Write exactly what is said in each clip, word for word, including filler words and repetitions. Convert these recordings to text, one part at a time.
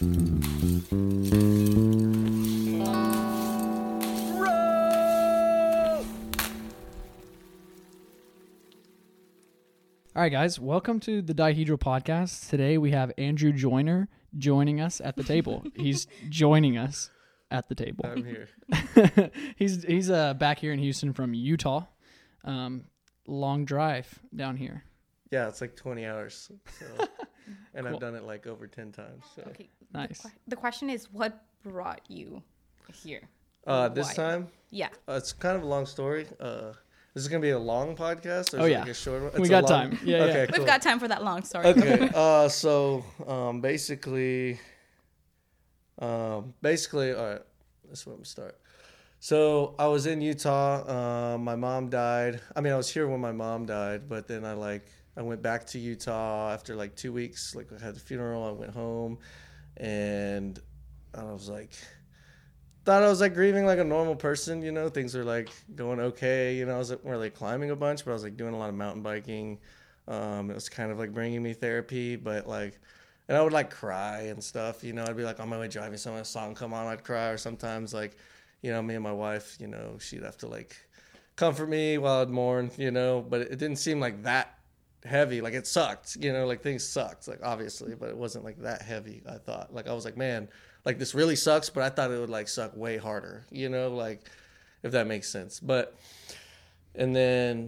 All right, guys, welcome to the Dihedral Podcast. Today we have Andrew Joyner joining us at the table. He's joining us at the table. I'm here. he's he's uh, back here in Houston from Utah. Um, long drive down here. Yeah, it's like twenty hours. So, and Cool. I've done it like over ten times. So. Okay. Nice. The, que- the question is, what brought you here? Uh, this Why? time, Yeah. uh, it's kind of a long story. Uh, this is going to be a long podcast? Or Oh, is it yeah. like a short one? We It's a got long- time. Yeah, okay, yeah. cool. We've got time for that long story. Okay. Uh, so um, basically, um, basically, all right. That's where I'm gonna start. So I was in Utah. Um, my mom died. I mean, I was here when my mom died, but then I like I went back to Utah after like two weeks. Like I had the funeral. I went home, and I was like, thought I was like grieving like a normal person. You know, things were like going okay. You know, I was like, more like climbing a bunch, but I was like doing a lot of mountain biking. Um, it was kind of like bringing me therapy, but like, and I would like cry and stuff. You know, I'd be like on my way driving, some a song come on, I'd cry, or sometimes like, you know, me and my wife, you know, she'd have to like comfort me while I'd mourn. You know, but it didn't seem like that heavy. Like it sucked. You know, like things sucked. Like obviously, but it wasn't like that heavy. I thought like I was like, man, like this really sucks, but I thought it would like suck way harder. You know, like if that makes sense. But and then.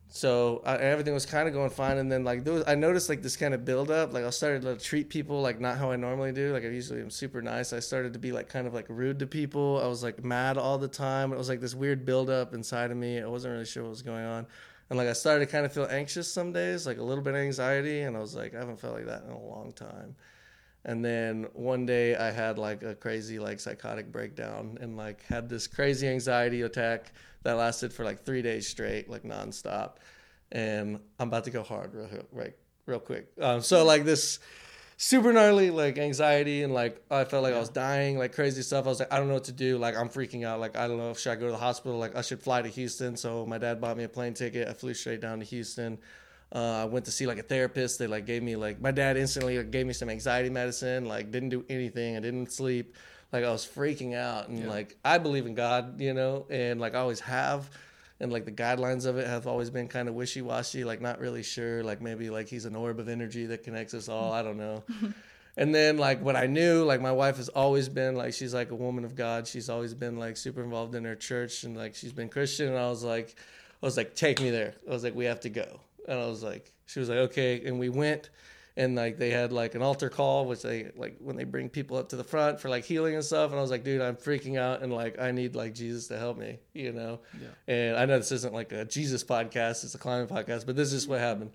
So I, everything was kind of going fine, and then like there was, I noticed like this kind of build up. Like I started to treat people like not how I normally do. Like I usually am super nice. I started to be like kind of like rude to people. I was like mad all the time. It was like this weird build up inside of me. I wasn't really sure what was going on, and like I started to kind of feel anxious some days, like a little bit of anxiety. And I was like, I haven't felt like that in a long time. And then one day I had like a crazy like psychotic breakdown and like had this crazy anxiety attack that lasted for like three days straight, like nonstop. And I'm about to go hard real, right, real quick. Um, so like this super gnarly like anxiety and like I felt like I was dying, like crazy stuff. I was like, I don't know what to do. Like I'm freaking out. Like I don't know if should I go to the hospital. Like I should fly to Houston. So my dad bought me a plane ticket. I flew straight down to Houston. Uh, I went to see like a therapist. They like gave me like my dad instantly like, gave me some anxiety medicine. Like didn't do anything. I didn't sleep. Like I was freaking out. And yeah. like I believe in God, you know, and like I always have. And like the guidelines of it have always been kind of wishy-washy. Like not really sure. Like maybe like he's an orb of energy that connects us all. I don't know. And then like what I knew, like my wife has always been like she's like a woman of God. She's always been like super involved in her church and like she's been Christian. And I was like, I was like, take me there. I was like, we have to go. And I was like, she was like, okay. And we went and like they had like an altar call, which they like when they bring people up to the front for like healing and stuff. And I was like, dude, I'm freaking out. And like, I need like Jesus to help me, you know? Yeah. And I know this isn't like a Jesus podcast. It's a climbing podcast, but this is what happened.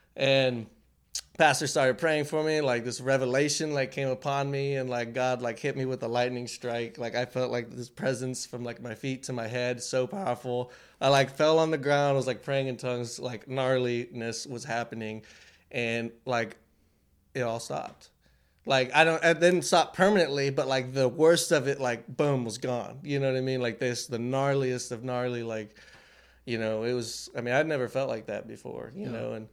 And pastor started praying for me. Like this revelation like came upon me and like God like hit me with a lightning strike. Like I felt like this presence from like my feet to my head, so powerful. I like fell on the ground, was like praying in tongues, like gnarliness was happening. And like it all stopped. Like I don't, it didn't stop permanently, but like the worst of it, like boom, was gone. You know what I mean? Like this, the gnarliest of gnarly, like, you know, it was, I mean, I'd never felt like that before, you yeah. know? And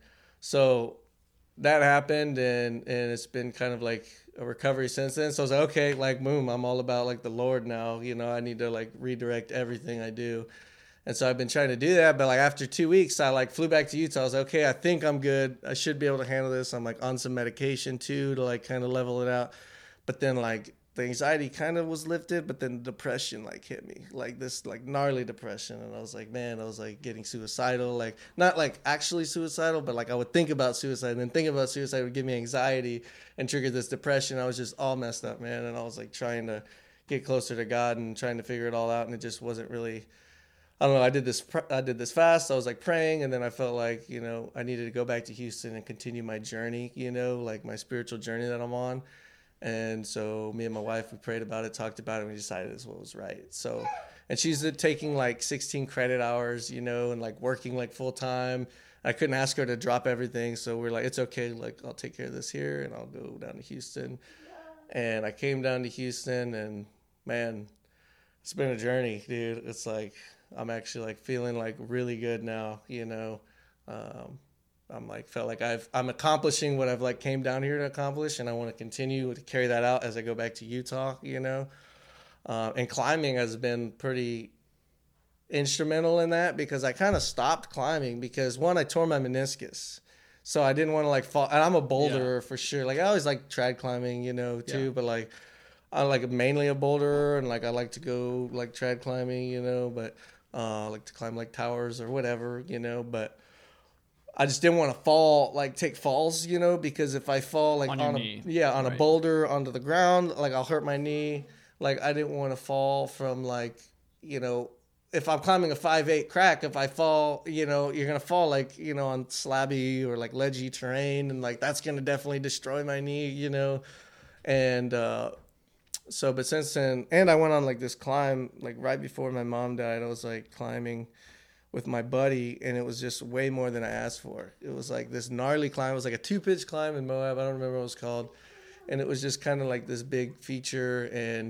so that happened and, and it's been kind of like a recovery since then. So I was like, okay, like boom, I'm all about like the Lord now, you know, I need to like redirect everything I do. And so I've been trying to do that, but like after two weeks, I like flew back to Utah. I was like, okay, I think I'm good. I should be able to handle this. I'm like on some medication too to like kind of level it out. But then like the anxiety kind of was lifted, but then depression like hit me, like this like gnarly depression. And I was like, man, I was like getting suicidal, like not like actually suicidal, but like I would think about suicide and then think about suicide would give me anxiety and trigger this depression. I was just all messed up, man. And I was like trying to get closer to God and trying to figure it all out. And it just wasn't really, I don't know. I did this. I did this fast. I was like praying, and then I felt like you know I needed to go back to Houston and continue my journey. You know, like my spiritual journey that I'm on. And so me and my wife, we prayed about it, talked about it, and we decided this what was right. So, and she's taking like sixteen credit hours, you know, and like working like full time. I couldn't ask her to drop everything, so we're like, it's okay. Like I'll take care of this here, and I'll go down to Houston. And I came down to Houston, and man, it's been a journey, dude. It's like I'm actually like feeling like really good now, you know. Um, I'm like felt like I've I'm accomplishing what I've like came down here to accomplish, and I want to continue to carry that out as I go back to Utah, you know. Uh, and climbing has been pretty instrumental in that, because I kind of stopped climbing because, one, I tore my meniscus, so I didn't want to like fall. And I'm a boulderer yeah. for sure. Like I always like trad climbing, you know, too, yeah. but like I'm like mainly a boulderer, and like I like to go like trad climbing, you know, but uh, I like to climb like towers or whatever, you know, but I just didn't want to fall, like take falls, you know, because if I fall like on, on a knee. yeah on right. a boulder onto the ground, like I'll hurt my knee. Like I didn't want to fall from like, you know, if I'm climbing a five eight crack, if I fall, you know, you're gonna fall like, you know, on slabby or like ledgy terrain, and like that's gonna definitely destroy my knee, you know, and uh, so but since then, and I went on like this climb like right before my mom died. I was like climbing with my buddy, and it was just way more than I asked for. It was like this gnarly climb. It was like a two pitch climb in Moab. I don't remember what it was called. And it was just kind of like this big feature. And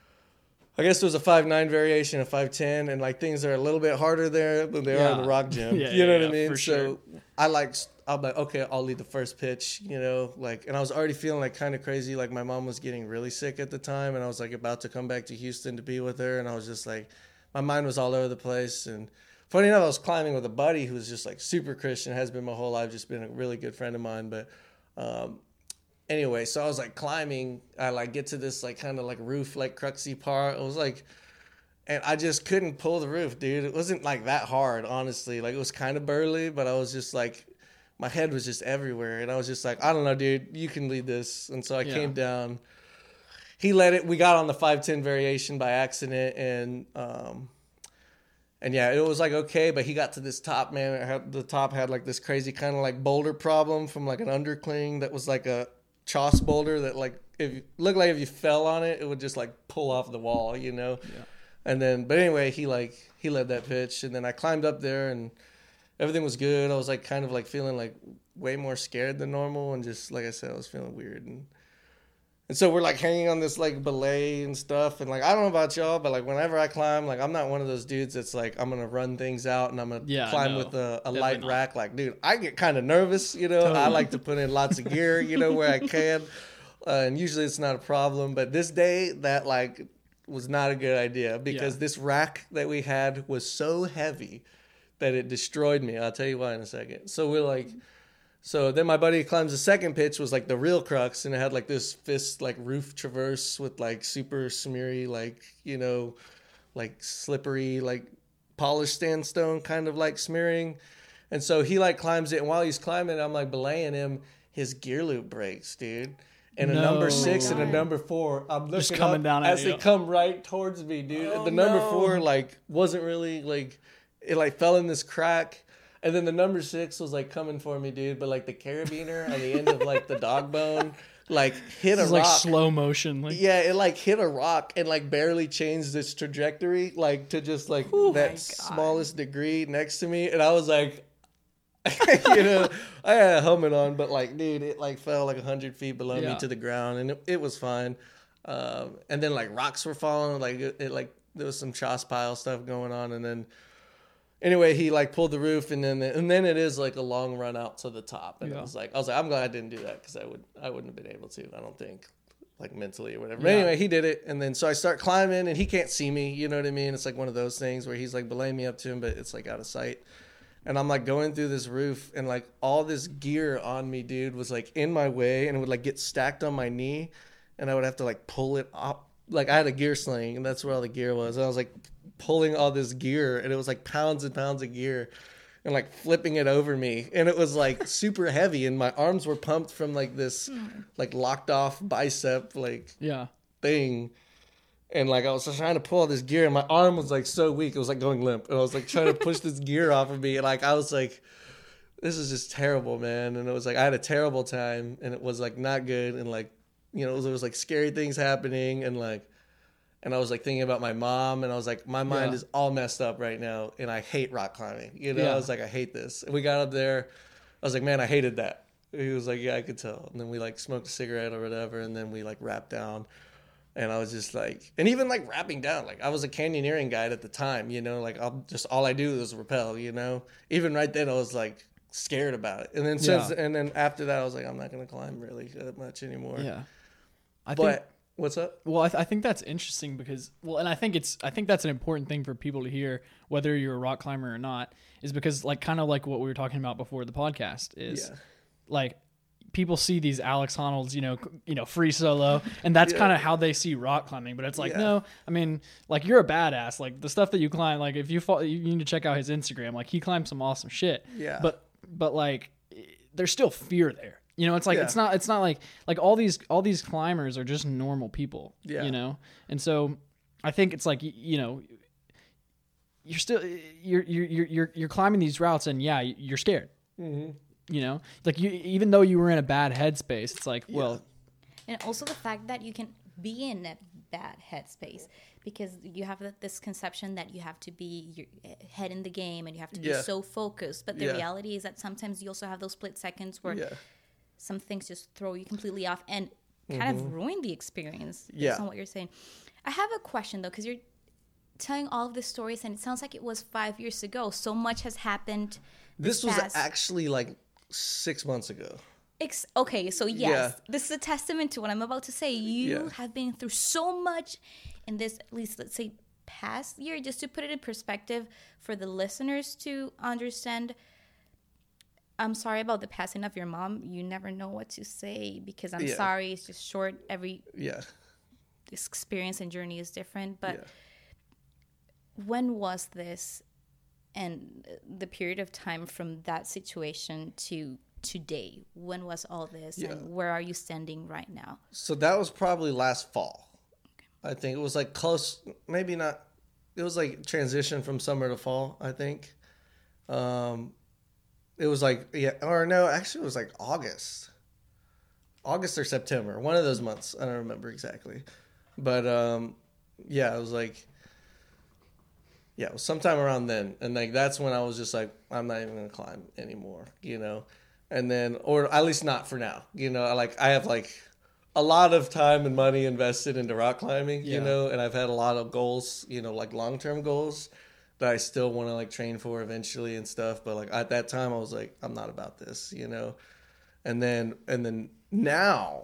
I guess there was a five nine variation, a five ten, and like things are a little bit harder there than they yeah. are in the rock gym. yeah, you know yeah, what I mean? For so sure. I like, I'm like, okay, I'll lead the first pitch, you know, like, and I was already feeling like kind of crazy. Like my mom was getting really sick at the time, and I was like about to come back to Houston to be with her. And I was just like, my mind was all over the place. And funny enough, I was climbing with a buddy who's just like super Christian, has been my whole life, just been a really good friend of mine. But, um, anyway, so I was like climbing. I like get to this like kind of like roof, like cruxy part. It was like, and I just couldn't pull the roof, dude. It wasn't like that hard, honestly. Like it was kind of burly, but I was just like, my head was just everywhere. And I was just like, I don't know, dude, you can lead this. And so I yeah. came down. He led it. We got on the five ten variation by accident. And, um, and yeah, it was like, okay, but he got to this top, man. It had, the top had like this crazy kind of like boulder problem from like an undercling that was like a choss boulder that like, if you looked like if you fell on it, it would just like pull off the wall, you know? Yeah. And then, but anyway, he like, he led that pitch, and then I climbed up there and everything was good. I was like kind of like feeling like way more scared than normal. And just, like I said, I was feeling weird. And, and so we're like hanging on this like belay and stuff. And like, I don't know about y'all, but like whenever I climb, like I'm not one of those dudes that's like, I'm going to run things out and I'm going to yeah, climb no, with a, a light not. rack. Like, dude, I get kind of nervous, you know, Totally. I like to put in lots of gear, you know, where I can. Uh, and usually it's not a problem. But this day that like was not a good idea, because yeah. this rack that we had was so heavy that it destroyed me. I'll tell you why in a second. So we're like, so then my buddy climbs the second pitch, was like the real crux, and it had like this fist like roof traverse with like super smeary, like, you know, like slippery, like polished sandstone kind of like smearing. And so he like climbs it, and while he's climbing, I'm like belaying him, his gear loop breaks, dude. And no. a number six Oh and a number four, I'm looking Just coming up down at as you. they come right towards me, dude. Oh, the number no. four like wasn't really like, it like fell in this crack. And then the number six was like coming for me, dude. But like the carabiner on the end of like the dog bone, like hit This a is rock. like slow motion. Like, Yeah, it like hit a rock and like barely changed its trajectory, like to just like Oh my that God. smallest degree next to me. And I was like, you know, I had a helmet on, but like, dude, it like fell like a hundred feet below Yeah. me to the ground, and it, it was fine. Um, and then like rocks were falling, like it, it like there was some choss pile stuff going on, and then anyway, he like pulled the roof, and then and then it is like a long run out to the top, and Yeah. it was like I was like, I'm glad I didn't do that, because I would I wouldn't have been able to, I don't think, like mentally or whatever. But Yeah. anyway, he did it, and then so I start climbing, and he can't see me, you know what I mean? It's like one of those things where he's like belaying me up to him, but it's like out of sight. And I'm like going through this roof, and like all this gear on me, dude, was like in my way, and it would like get stacked on my knee, and I would have to like pull it up. Like I had a gear sling, and that's where all the gear was. And I was like pulling all this gear, and it was like pounds and pounds of gear, and like flipping it over me, and it was like super heavy, and my arms were pumped from like this like locked off bicep like yeah. thing. And like I was just trying to pull all this gear, and my arm was like so weak, it was like going limp. And I was like trying to push this gear off of me, and like I was like, this is just terrible, man. And it was like I had a terrible time, and it was like not good, and like, you know, there was like scary things happening, and like, and I was like thinking about my mom, and I was like, my mind Yeah. is all messed up right now, and I hate rock climbing. You know, Yeah. I was like, I hate this. And we got up there, I was like, man, I hated that. He was like, yeah, I could tell. And then we like smoked a cigarette or whatever, and then we like wrapped down. And I was just like, and even like rapping down, like I was a canyoneering guide at the time, you know, like I'll just, all I do is rappel, you know, even right then I was like, scared about it. And then since Yeah. and then after that, I was like, I'm not gonna climb really that much anymore. Yeah. I But think, what's up? well, I, th- I think that's interesting because, well, and I think it's, I think that's an important thing for people to hear, whether you're a rock climber or not, is because like, kind of like what we were talking about before the podcast is Yeah. like, people see these Alex Honnold's, you know, c- you know, free solo, and that's Yeah. kind of how they see rock climbing. But it's like, Yeah. no, I mean, like you're a badass. Like the stuff that you climb, like if you fall, you need to check out his Instagram. Like he climbs some awesome shit. Yeah. But but like, there's still fear there. You know, it's like Yeah. it's not it's not like like all these all these climbers are just normal people. Yeah. You know, and so I think it's like y- you know. You're still you're you're you're you're you're climbing these routes, and yeah, you're scared. Mm-hmm. You know, like you, even though you were in a bad headspace, it's like, well, And also the fact that you can be in a bad headspace because you have th- this conception that you have to be your uh, head in the game and you have to be Yeah. so focused. But the Yeah. reality is that sometimes you also have those split seconds where Yeah. some things just throw you completely off and kind of ruin the experience. Yeah. Based on what you're saying. I have a question though, because you're telling all of these stories and it sounds like it was five years ago. So much has happened. This was past- actually like six months ago. Ex- okay, so yes, Yeah. this is a testament to what I'm about to say. You Yeah. have been through so much in this, at least let's say, past year. Just to put it in perspective for the listeners to understand. I'm sorry about the passing of your mom. You never know what to say because I'm Yeah. sorry. It's just short. Every Yeah. experience and journey is different. But Yeah. when was this, and the period of time from that situation to today? When was all this, Yeah. and where are you standing right now? So that was probably last fall. I think it was like close, maybe not. It was like transition from summer to fall, I think. Um, it was like, yeah, or no, actually it was like August. August or September, one of those months. I don't remember exactly. But um, yeah, it was like, yeah, it was sometime around then. And like, that's when I was just like, I'm not even going to climb anymore, you know? And then, or at least not for now, you know, like I have like a lot of time and money invested into rock climbing, Yeah. you know, and I've had a lot of goals, you know, like long-term goals that I still want to like train for eventually and stuff. But like at that time I was like, I'm not about this, you know? And then, and then now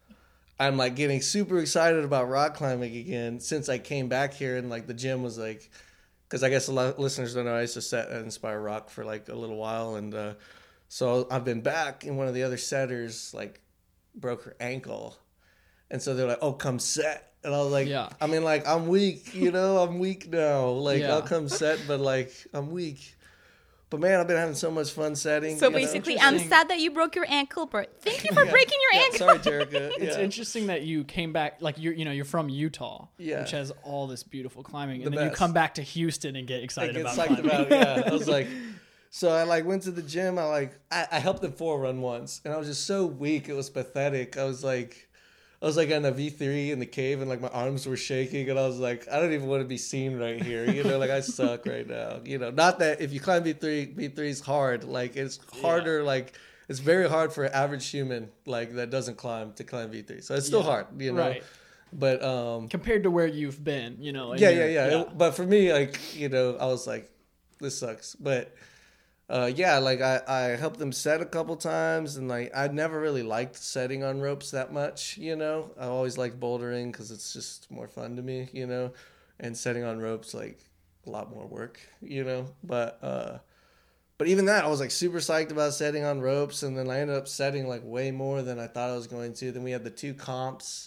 I'm like getting super excited about rock climbing again since I came back here and like the gym was like, because I guess a lot of listeners don't know, I used to set at Inspire Rock for like a little while. And uh, so I've been back, and one of the other setters like broke her ankle. And so they're like, oh, come set. And I was like, Yeah. I mean, like, I'm weak, you know, I'm weak now. Like, Yeah. I'll come set, but like, I'm weak. But man, I've been having so much fun setting. So you know? basically, I'm Interesting. sad that you broke your ankle, but thank you for Yeah. breaking your Yeah, ankle. sorry, Jerica. it's Yeah. interesting that you came back, like you're, you know, you're from Utah, Yeah. which has all this beautiful climbing, The and then you best. come back to Houston and get I excited get about psyched climbing. about it. Yeah, I was like, so I like went to the gym. I like I, I helped them four run once, and I was just so weak. It was pathetic. I was like, I was like on a V three in the cave, and like my arms were shaking, and I was like, I don't even want to be seen right here. You know, like I suck right now. You know, not that if you climb V three, V three is hard. Like it's harder. Like it's very hard for an average human like that doesn't climb to climb V three. So it's still Yeah. hard. You know, Right. but um. Compared to where you've been, you know. and Yeah, you're- yeah, yeah, It- but for me, like, you know, I was like, this sucks. But uh, yeah, like I, I helped them set a couple times, and like I never really liked setting on ropes that much. You know, I always liked bouldering because it's just more fun to me. You know, and setting on ropes like a lot more work. You know, but uh, but even that, I was like super psyched about setting on ropes, and then I ended up setting like way more than I thought I was going to. Then we had the two comps,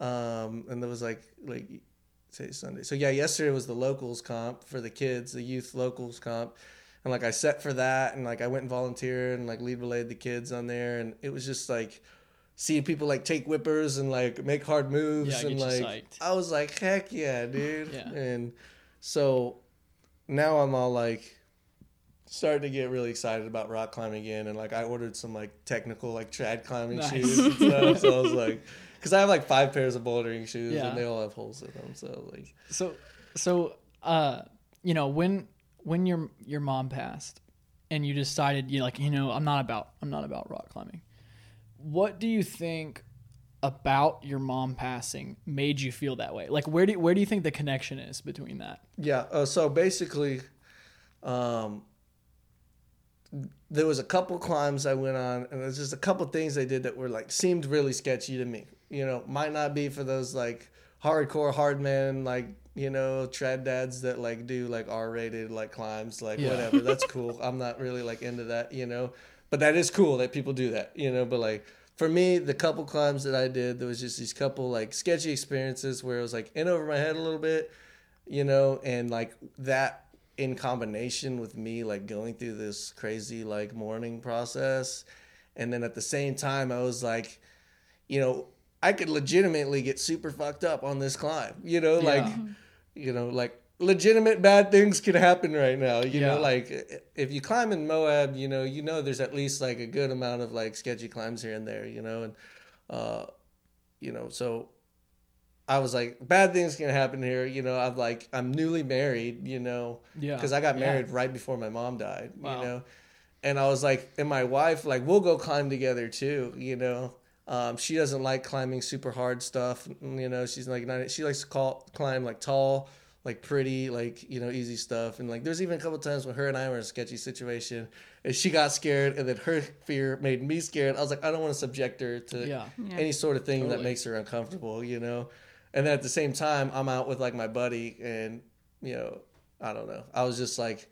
um, and there was like like. Say Sunday. So yeah, yesterday was the locals comp for the kids, the youth locals comp. And like I set for that, and like I went and volunteered and like lead relayed the kids on there, and it was just like seeing people like take whippers and like make hard moves. Yeah, and get you like psyched. I was like, heck yeah, dude. Yeah. And so now I'm all like starting to get really excited about rock climbing again, and like I ordered some like technical like trad climbing Nice. shoes and stuff. So I was like, because I have like five pairs of bouldering shoes, Yeah. and they all have holes in them. So like, So, so, uh, you know, when when your your mom passed, and you decided, you like, you know, I'm not about I'm not about rock climbing. What do you think about your mom passing made you feel that way? Like, where do where do you think the connection is between that? yeah. Uh, so basically, um, there was a couple climbs I went on, and there's just a couple things they did that were like seemed really sketchy to me. You know, might not be for those like hardcore hard men, like, you know, trad dads that like do like R-rated like climbs, like Yeah. whatever. That's cool. I'm not really like into that, you know, but that is cool that people do that, you know. But like for me, the couple climbs that I did, there was just these couple like sketchy experiences where it was like in over my head a little bit, you know, and like that in combination with me like going through this crazy like mourning process, and then at the same time I was like, you know, I could legitimately get super fucked up on this climb, you know, like, Yeah. you know, like legitimate bad things could happen right now, you Yeah. know, like if you climb in Moab, you know, you know, there's at least like a good amount of like sketchy climbs here and there, you know, and, uh, you know, so I was like, bad things can happen here, you know. I'm like, I'm newly married, you know, Yeah. because I got Yeah. married right before my mom died, Wow. you know, and I was like, and my wife, like, we'll go climb together too, you know. Um, she doesn't like climbing super hard stuff, you know. She's like, not, she likes to call, climb like tall, like pretty, like, you know, easy stuff. And like, there's even a couple times when her and I were in a sketchy situation, and she got scared, and then her fear made me scared. I was like, I don't want to subject her to Yeah. Yeah. any sort of thing that Totally. makes her uncomfortable, you know. And then at the same time, I'm out with like my buddy, and you know, I don't know. I was just like,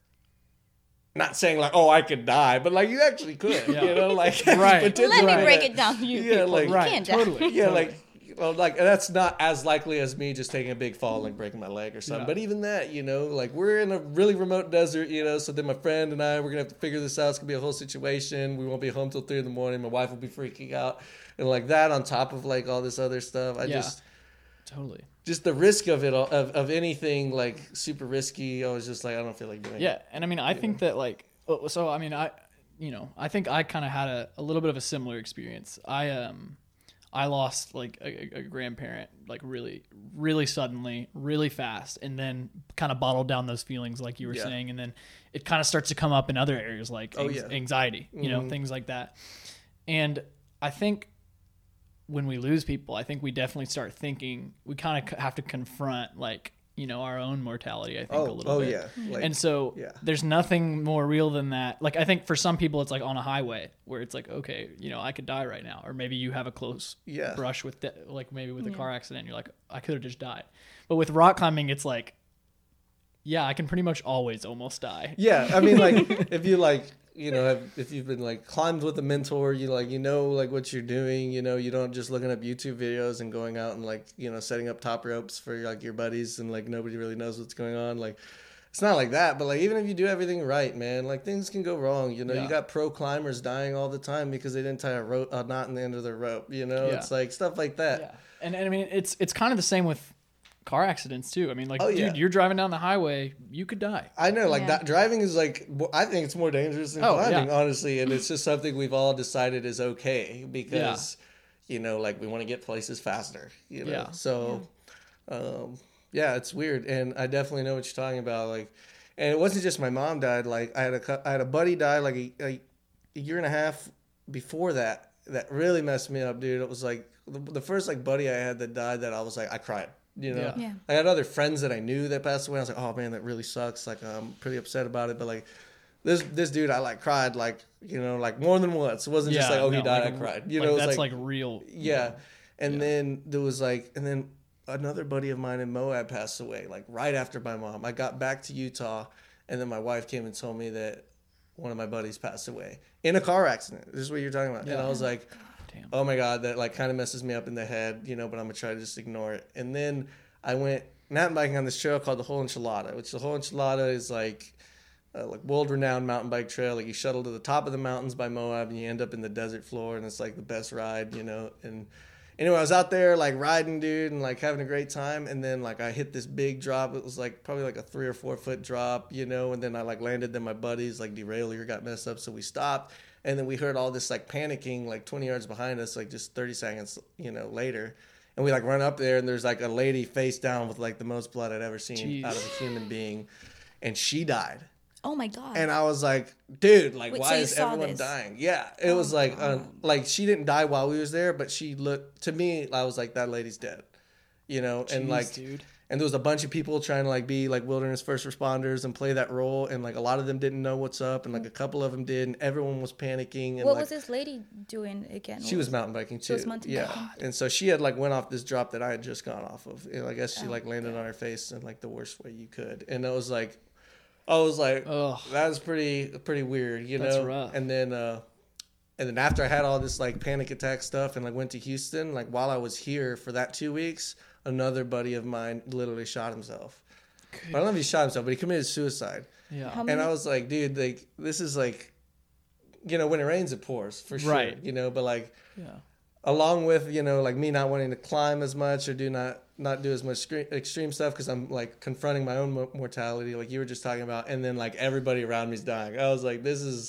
not saying like, oh, I could die, but like you actually could, Yeah. you know, like Right. potentially Let me Right. break it down to you. Yeah, people. like- You Right, can't totally. die. yeah, like, well, like that's not as likely as me just taking a big fall, like breaking my leg or something. Yeah. But even that, you know, like we're in a really remote desert, you know. So then my friend and I, we're gonna have to figure this out. It's gonna be a whole situation. We won't be home till three in the morning. My wife will be freaking out, and like that on top of like all this other stuff. I Yeah. just, Totally. just the risk of it, all, of of anything like super risky. I was just like, I don't feel like doing. Yeah, it. and I mean, I think that like, oh, so I mean, I, you know, I think I kind of had a, a little bit of a similar experience. I um, I lost like a, a grandparent like really, really suddenly, really fast, and then kind of bottled down those feelings like you were Yeah. saying, and then it kind of starts to come up in other areas like Oh, anx- yeah. anxiety, you know, Mhm. things like that. And I think when we lose people, I think we definitely start thinking we kind of have to confront like, you know, our own mortality. I think a Oh, little oh bit. yeah. Like, And so yeah. there's nothing more real than that. Like, I think for some people, it's like on a highway where it's like, okay, you know, I could die right now. Or maybe you have a close Yeah. brush with, de- like, maybe with a Yeah. car accident. You're like, I could have just died. But with rock climbing, it's like, yeah, I can pretty much always almost die. Yeah, I mean, like if you like, you know, if, if you've been like climbed with a mentor, you like, you know, like what you're doing. You know, you don't just looking up YouTube videos and going out and like, you know, setting up top ropes for like your buddies and like nobody really knows what's going on. Like, it's not like that. But like, even if you do everything right, man, like things can go wrong. You know, Yeah. you got pro climbers dying all the time because they didn't tie a rope, a knot in the end of their rope. You know, Yeah. it's like stuff like that. Yeah. And, and I mean, it's it's kind of the same with car accidents too. I mean, like, Oh, dude, yeah. you're driving down the highway, you could die. I know, like Yeah. that driving is like mo- I think it's more dangerous than Oh, climbing, yeah. honestly, and it's just something we've all decided is okay because you know, like we want to get places faster, you know. Yeah. So, um, yeah, it's weird, and I definitely know what you're talking about. Like, and it wasn't just my mom died. Like, I had a cou- I had a buddy die like a, a, a year and a half before that. That really messed me up, dude. It was like the, the first like buddy I had that died that I was like I cried. You know, Yeah. Yeah. I had other friends that I knew that passed away. I was like, oh man, that really sucks. Like, I'm pretty upset about it. But like, this this dude, I like cried like, you know, like more than once. It wasn't just like, oh, he no, died, like, I cried. You like, know, it was that's like, like, real. yeah. And Yeah. then there was like, and then another buddy of mine in Moab passed away like right after my mom. I got back to Utah, and then my wife came and told me that one of my buddies passed away in a car accident. This is what you're talking about. And Yeah. I was like, Damn. oh my God, that like kind of messes me up in the head, you know, but I'm gonna try to just ignore it. And then I went mountain biking on this trail called the Whole Enchilada, which the Whole Enchilada is like uh, like world renowned mountain bike trail. Like you shuttle to the top of the mountains by Moab and you end up in the desert floor, and it's like the best ride, you know. And anyway, I was out there like riding, dude, and like having a great time. And then like I hit this big drop. It was like probably like a three or four foot drop, you know. And then I like landed. Then my buddies like derailleur got messed up, so we stopped. And then we heard all this like panicking like twenty yards behind us, like just thirty seconds, you know, later. And we like run up there, and there's like a lady face down with like the most blood I'd ever seen Jeez. out of a human being, and she died. Oh my god. And I was like, dude, like, Wait, why so you is saw everyone this? dying? Yeah, it Oh, was like, God. um, like she didn't die while we was there, but she looked to me. I was like, that lady's dead, you know, and Jeez, like, dude. and there was a bunch of people trying to like be like wilderness first responders and play that role, and like a lot of them didn't know what's up, and like a couple of them did, and everyone was panicking. And what like, was this lady doing again? she was mountain biking too. She was mountain yeah, biking. and so she had like went off this drop that I had just gone off of. And I guess she Oh, like landed on her face in like the worst way you could, and it was like, I was like, Ugh. that was pretty pretty weird, you That's know. rough. And then uh, and then after I had all this like panic attack stuff and like went to Houston, like while I was here for that two weeks, another buddy of mine literally shot himself. I don't know if he shot himself, but he committed suicide. Yeah. How And many- I was like, dude, like this is like, you know, when it rains, it pours for sure. Right. You know, but like Yeah. along with, you know, like me not wanting to climb as much or do not not do as much scre- extreme stuff because I'm like confronting my own mo- mortality, like you were just talking about, and then like everybody around me's dying. I was like, this is.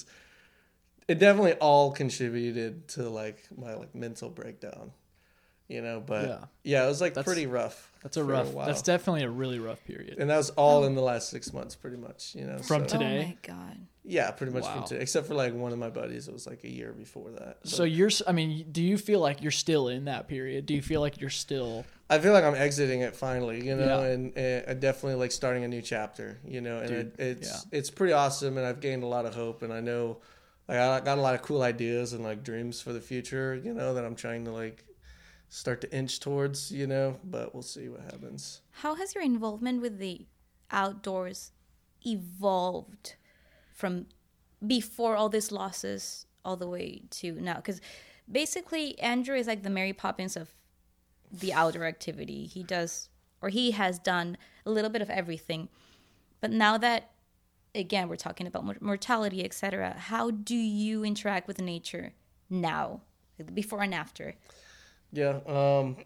It definitely all contributed to like my like mental breakdown, you know. But Yeah. yeah, it was like That's- pretty rough. That's a for rough. while. That's definitely a really rough period. And that was all in the last six months, pretty much, you know. From so, today? Oh my god. Yeah, pretty much Wow. from today, except for like one of my buddies. It was like a year before that. So But you're. s- I mean, do you feel like you're still in that period? Do you feel like you're still? I feel like I'm exiting it finally, you know, Yeah. and, and I definitely like starting a new chapter, you know, and Dude, it, it's yeah. it's pretty awesome, and I've gained a lot of hope, and I know like I got a lot of cool ideas and like dreams for the future, you know, that I'm trying to like start to inch towards, you know, but we'll see what happens. How has your involvement with the outdoors evolved from before all these losses all the way to now? Because basically, Andrew is like the Mary Poppins of the outdoor activity. He does, or he has done a little bit of everything. But now that, again, we're talking about mor- mortality, et cetera, how do you interact with nature now, before and after? Yeah. Um,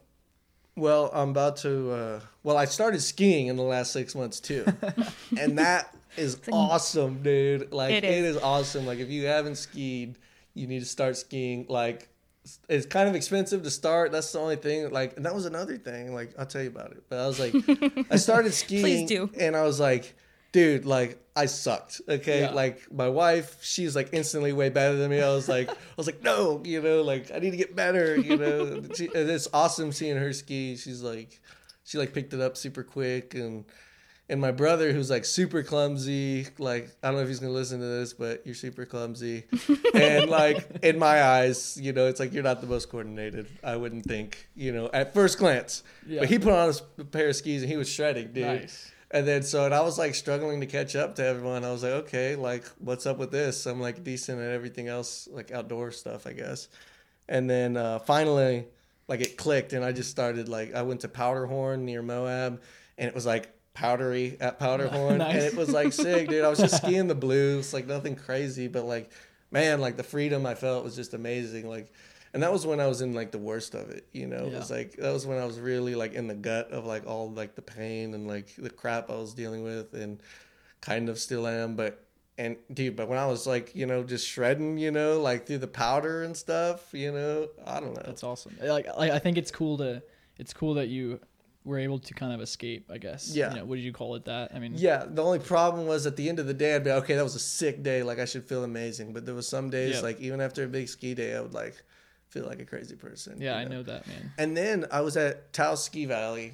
well, I'm about to. Uh, well, I started skiing in the last six months too, and that is awesome, dude. Like It it is. is awesome. Like if you haven't skied, you need to start skiing. Like it's kind of expensive to start. That's the only thing. Like, and that was another thing. Like I'll tell you about it. But I was like, I started skiing, Please do. and I was like, dude, like I sucked. Okay, Yeah. like my wife, she's like instantly way better than me. I was like, I was like, no, you know, like I need to get better. You know, she, and it's awesome seeing her ski. She's like, she like picked it up super quick, and and my brother, who's like super clumsy, like I don't know if he's gonna listen to this, but you're super clumsy, and like in my eyes, you know, it's like you're not the most coordinated. I wouldn't think, you know, at first glance. Yeah. But he put on a pair of skis and he was shredding, dude. Nice. And then so and I was like struggling to catch up to everyone. I was like, okay, like what's up with this? I'm like decent at everything else, like outdoor stuff, I guess. And then uh, finally, like it clicked, and I just started like I went to Powderhorn near Moab, and it was like powdery at Powderhorn, Nice. and it was like sick, dude. I was just skiing the blues, like nothing crazy, but like man, like the freedom I felt was just amazing, like. And that was when I was in like the worst of it, you know. It was Yeah. like that was when I was really like in the gut of like all like the pain and like the crap I was dealing with, and kind of still am. But and dude, but when I was like you know just shredding, you know, like through the powder and stuff, you know, I don't know. That's awesome. Like, like I think it's cool to. It's cool that you were able to kind of escape. I guess. Yeah. You know, what did you call it? That. I mean. Yeah, the only problem was at the end of the day, I'd be okay. That was a sick day. Like I should feel amazing. But there was some days, Yeah. like even after a big ski day, I would like feel like a crazy person. Yeah, you I know that, man. And then I was at Taos Ski Valley,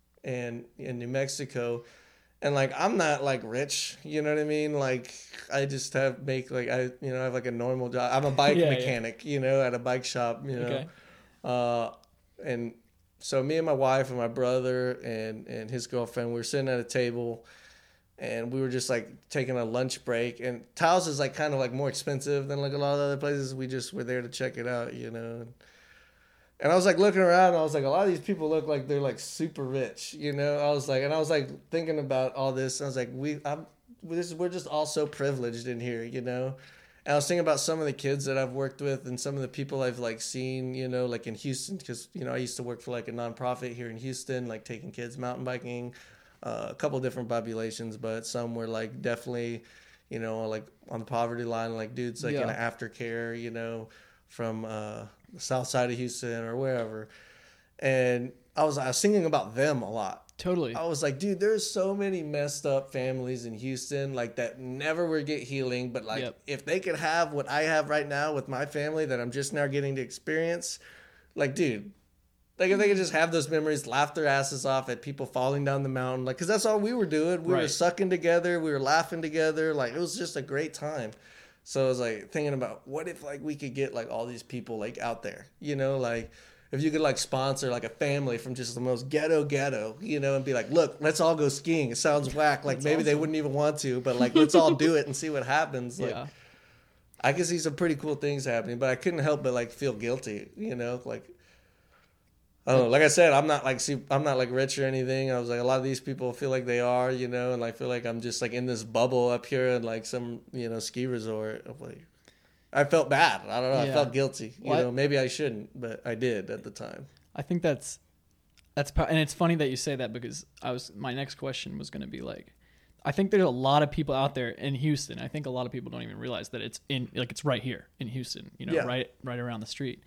and in New Mexico, and like I'm not like rich, you know what I mean? Like I just have make like I you know I have like a normal job. I'm a bike Yeah, yeah. mechanic, you know, at a bike shop, you know. Okay. Uh, and so me and my wife and my brother and and his girlfriend, we were sitting at a table, and we were just like taking a lunch break. And Taos is like kind of like more expensive than like a lot of other places. We just were there to check it out, you know. And I was like looking around, and I was like, a lot of these people look like they're like super rich, you know. I was like, and I was like thinking about all this. And I was like, we, I'm, this, we're just all so privileged in here, you know. And I was thinking about some of the kids that I've worked with, and some of the people I've like seen, you know, like in Houston, because you know I used to work for like a nonprofit here in Houston, like taking kids mountain biking, uh, a couple different populations, but some were like definitely, you know, like on the poverty line, like dudes like in Yeah. aftercare, you know, from uh, the south side of Houston or wherever. And I was I was thinking about them a lot. Totally. I was like, dude, there's so many messed up families in Houston, like that never would get healing. But like, Yep. if they could have what I have right now with my family that I'm just now getting to experience, like, dude, Like if they could just have those memories, laugh their asses off at people falling down the mountain, like, because that's all we were doing. We Right. were sucking together, we were laughing together, like it was just a great time. So I was like thinking about what if like we could get like all these people like out there, you know, like if you could like sponsor like a family from just the most ghetto ghetto, you know, and be like, look, let's all go skiing. It sounds whack, like That's maybe they awesome. wouldn't even want to, but like let's all do it and see what happens. Like, Yeah. I could see some pretty cool things happening, but I couldn't help but like feel guilty, you know, like I don't know. Like I said, I'm not like see, I'm not like rich or anything. I was like a lot of these people feel like they are, you know, and I feel like I'm just like in this bubble up here in like some you know ski resort. I'm like, I felt bad. I don't know. Yeah. I felt guilty. You Well, I- know, maybe I shouldn't, but I did at the time. I think that's that's po- and it's funny that you say that because I was my next question was going to be like, I think there's a lot of people out there in Houston. I think a lot of people don't even realize that it's in like it's right here in Houston. You know, Yeah. right right around the street.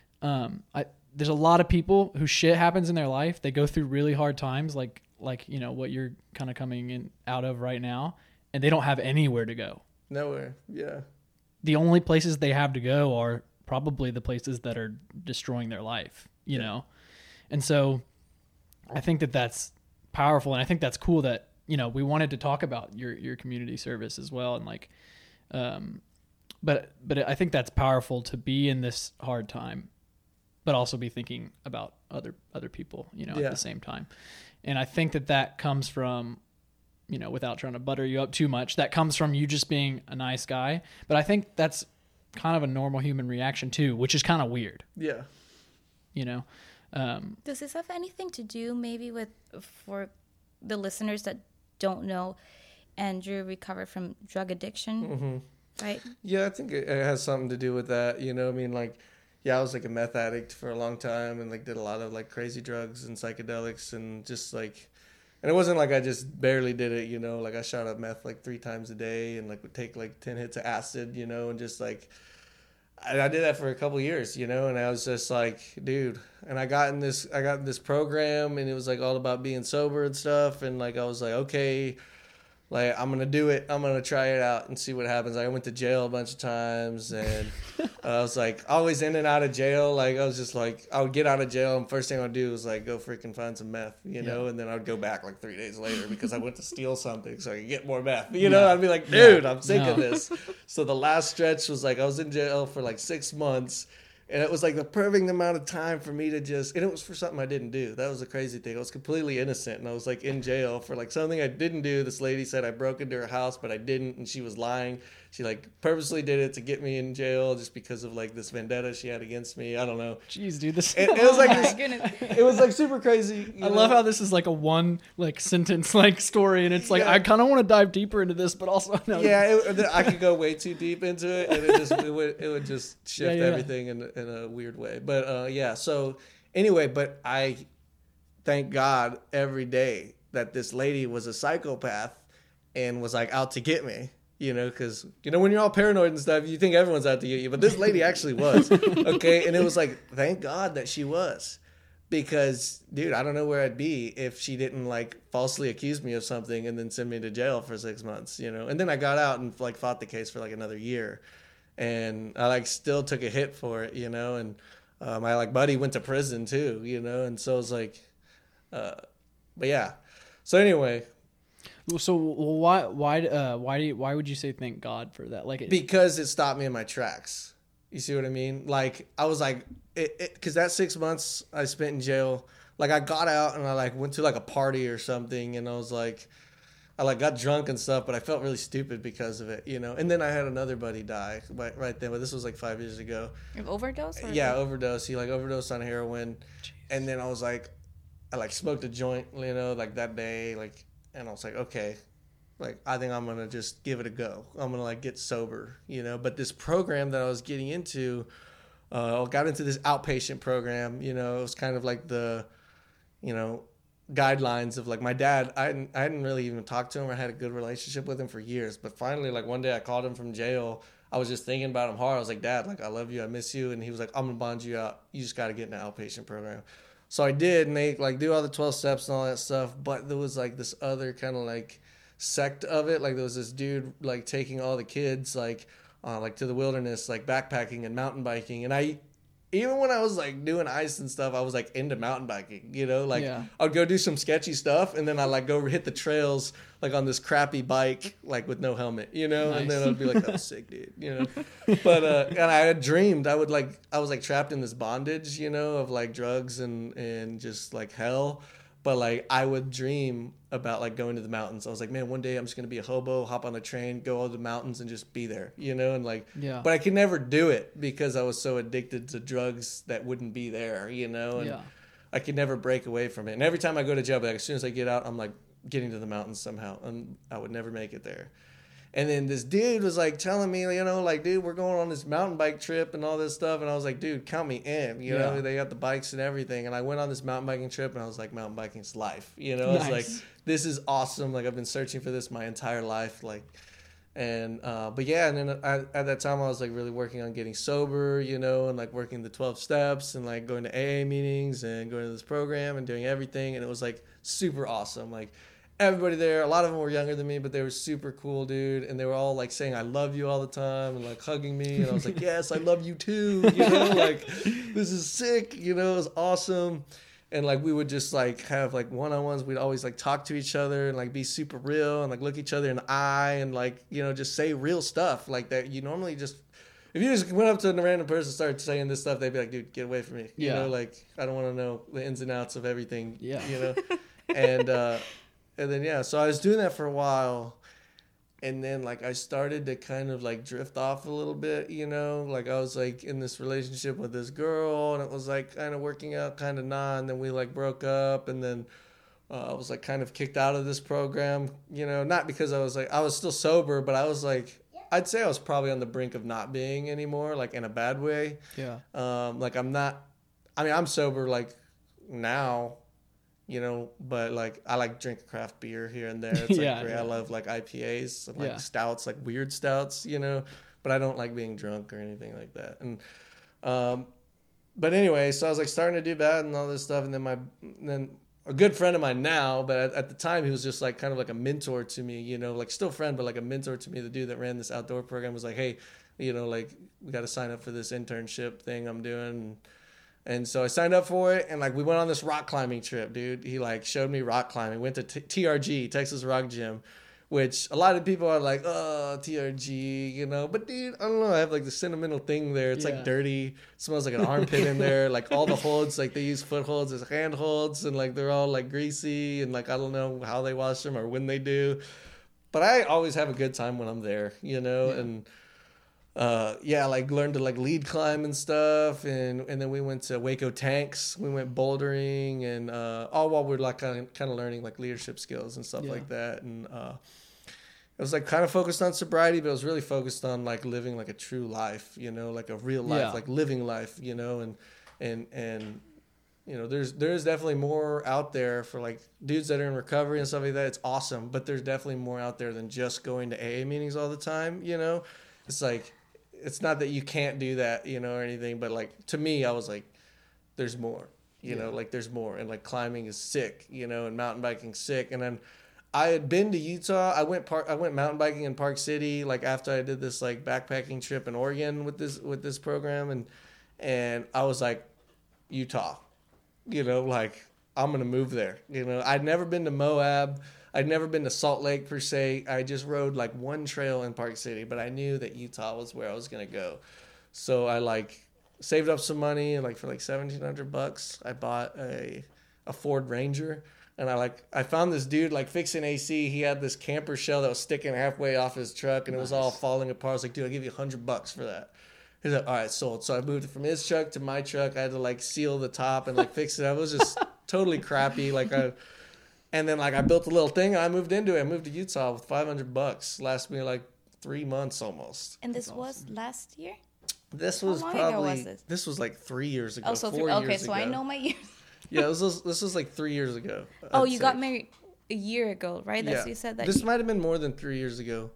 Um, I there's a lot of people who shit happens in their life. They go through really hard times, like like you know what you're kind of coming in out of right now, and they don't have anywhere to go. Nowhere. Yeah. The only places they have to go are probably the places that are destroying their life, you Yeah. know? And so I think that that's powerful. And I think that's cool that, you know, we wanted to talk about your, your community service as well. And like, um, but, but I think that's powerful to be in this hard time, but also be thinking about other, other people, you know, Yeah. at the same time. And I think that that comes from, you know, without trying to butter you up too much, that comes from you just being a nice guy. But I think that's kind of a normal human reaction too, which is kind of weird, Yeah. you know? Um, Does this have anything to do maybe with, for the listeners that don't know, Andrew recovered from drug addiction, Mm-hmm. right? Yeah, I think it, it has something to do with that. You know, I mean, like, yeah, I was like a meth addict for a long time and like did a lot of like crazy drugs and psychedelics and just like, and it wasn't like I just barely did it, you know, like I shot up meth like three times a day and like would take like ten hits of acid, you know, and just like, I, I did that for a couple years, you know, and I was just like, dude, and I got in this, I got in this program and it was like all about being sober and stuff. And like, I was like, okay, like, I'm going to do it. I'm going to try it out and see what happens. I went to jail a bunch of times and I was like always in and out of jail. Like I was just like, I would get out of jail and first thing I would do was like go freaking find some meth, you know, Yeah. and then I would go back like three days later because I went to steal something so I could get more meth, you know, Yeah. I'd be like, dude, Yeah. I'm sick of No. this. So the last stretch was like, I was in jail for like six months. And it was like the perfect amount of time for me to just, and it was for something I didn't do. That was the crazy thing. I was completely innocent. And I was like in jail for like something I didn't do. This lady said I broke into her house, but I didn't. And she was lying. She like purposely did it to get me in jail just because of like this vendetta she had against me. I don't know. Jeez, dude, this. It, it was like Oh my this, goodness. it was like super crazy. you I know? love how this is like a one like sentence like story, and it's like Yeah. I kind of want to dive deeper into this, but also no. Yeah, it, I could go way too deep into it, and it just it would it would just shift Yeah, yeah, yeah. everything in in a weird way. But uh, yeah, so anyway, but I thank God every day that this lady was a psychopath and was like out to get me. You know, because you know when you're all paranoid and stuff, you think everyone's out to get you, but this lady actually was. Okay, and it was like thank God that she was. Because, dude, I don't know where I'd be if she didn't like falsely accuse me of something and then send me to jail for six months, you know. And then I got out and like fought the case for like another year, and I like still took a hit for it, you know. And uh, my like buddy went to prison too, you know. And so it was like, uh, but yeah. So anyway, So why why uh why do you, why would you say thank God for that? Like it, because it stopped me in my tracks. You see what I mean? Like I was like, it, it, cause that six months I spent in jail, like I got out and I like went to like a party or something, and I was like, I like got drunk and stuff, but I felt really stupid because of it, you know. And then I had another buddy die right, right then, but this was like five years ago. Of overdose? Or Yeah, overdose. He like overdosed on heroin, and then I was like, I like smoked a joint, you know, like that day, like, and I was like, okay. Like, I think I'm going to just give it a go. I'm going to, like, get sober, you know. But this program that I was getting into, uh, I got into this outpatient program, you know. It was kind of like the, you know, guidelines of, like, my dad. I hadn't, I hadn't really even talked to him. I had a good relationship with him for years. But finally, like, one day I called him from jail. I was just thinking about him hard. I was like, Dad, like, I love you. I miss you. And he was like, I'm going to bond you out. You just got to get in an outpatient program. So I did, and they, like, do all the twelve steps and all that stuff. But there was, like, this other kind of, like, sect of it. Like there was this dude like taking all the kids like uh, like to the wilderness, like backpacking and mountain biking, and I even when I was like doing ice and stuff, I was like into mountain biking, you know, like Yeah. I'd go do some sketchy stuff and then I like go hit the trails like on this crappy bike, like with no helmet, you know, and then Nice. I'd be like, that was sick, dude, you know, but, uh, and I had dreamed I would like, I was like trapped in this bondage, you know, of like drugs and, and just like hell. But like I would dream about like going to the mountains. I was like, man, one day I'm just gonna be a hobo, hop on a train, go all the mountains, and just be there, you know. And like, Yeah. but I could never do it because I was so addicted to drugs that wouldn't be there, you know. And Yeah. I could never break away from it. And every time I go to jail, like as soon as I get out, I'm like getting to the mountains somehow, and I would never make it there. And then this dude was like telling me, you know, like, dude, we're going on this mountain bike trip and all this stuff. And I was like, dude, count me in. You Yeah. know, they got the bikes and everything. And I went on this mountain biking trip and I was like, mountain biking's life. You know, it's Nice. like, this is awesome. Like, I've been searching for this my entire life. Like, and, uh, but yeah, and then I, at that time I was like really working on getting sober, you know, and like working the twelve steps and like going to A A meetings and going to this program and doing everything. And it was like super awesome. Like, everybody there, a lot of them were younger than me, but they were super cool, dude. And they were all like saying, I love you all the time and like hugging me. And I was like, yes, I love you too. You know, like this is sick. You know, it was awesome. And like we would just like have like one-on-ones. We'd always like talk to each other and like be super real and like look each other in the eye and like, you know, just say real stuff like that. You normally just, if you just went up to a random person and started saying this stuff, they'd be like, dude, get away from me. You Yeah. know, like I don't want to know the ins and outs of everything. Yeah. You know, and, uh, And then, yeah, so I was doing that for a while. And then, like, I started to kind of, like, drift off a little bit, you know? Like, I was, like, in this relationship with this girl, and it was, like, kind of working out, kind of not. And then we, like, broke up. And then uh, I was, like, kind of kicked out of this program, you know? Not because I was, like, I was still sober, but I was, like, I'd say I was probably on the brink of not being anymore, like, in a bad way. Yeah. Um, like, I'm not, I mean, I'm sober, like, now. You know, but like I like drink craft beer here and there. It's like Yeah, great. yeah. I love like I P As, and, like Yeah. stouts, like weird stouts, you know. But I don't like being drunk or anything like that. And um, but anyway, so I was like starting to do bad and all this stuff, and then my then a good friend of mine now, but at, at the time he was just like kind of like a mentor to me, you know, like still friend, but like a mentor to me. The dude that ran this outdoor program was like, hey, you know, like we got to sign up for this internship thing I'm doing. And, And so I signed up for it, and like we went on this rock climbing trip, dude. He like showed me rock climbing. Went to T- TRG, Texas Rock Gym, which a lot of people are like, oh, T R G, you know. But dude, I don't know. I have like the sentimental thing there. It's Yeah. like dirty. It smells like an armpit in there. Like all the holds, like they use foot holds as hand holds, and like they're all like greasy, and like I don't know how they wash them or when they do. But I always have a good time when I'm there, you know, Yeah. and. Uh, yeah, like learned to like lead climb and stuff, and and then we went to Waco Tanks. We went bouldering, and uh, all while we're like kind of kind of learning like leadership skills and stuff Yeah. like that. And uh, it was like kind of focused on sobriety, but it was really focused on like living like a true life, you know, like a real life, Yeah. like living life, you know, and and and you know, there's there's definitely more out there for like dudes that are in recovery and stuff like that. It's awesome, but there's definitely more out there than just going to A A meetings all the time, you know. It's like. It's not that you can't do that, you know, or anything, but like to me, I was like, there's more, you Yeah. know, like there's more. And like climbing is sick, you know, and mountain biking sick. And then I had been to Utah. I went park, I went mountain biking in Park City, like after I did this like backpacking trip in Oregon with this, with this program. And, and I was like, Utah, you know, like I'm going to move there. You know, I'd never been to Moab. I'd never been to Salt Lake per se. I just rode like one trail in Park City, but I knew that Utah was where I was going to go. So I like saved up some money, and like for like seventeen hundred bucks, I bought a, a Ford Ranger. And I like, I found this dude like fixing A C. He had this camper shell that was sticking halfway off his truck, and it was all falling apart. I was like, dude, I'll give you a hundred bucks for that. He's like, all right, sold. So I moved it from his truck to my truck. I had to like seal the top and like fix it. I was just totally crappy. Like I, and then like I built a little thing. And I moved into it. I moved to Utah with five hundred bucks. Lasted me like three months almost. And this That's was awesome. last year? This How was long ago probably, was this? this was like three years ago. Oh, so four three, okay, years so ago. I know my years. Yeah, this was, this was like three years ago. Oh, I'd you say. got married a year ago, right? That's Yeah. you said that. This you- might have been more than three years ago.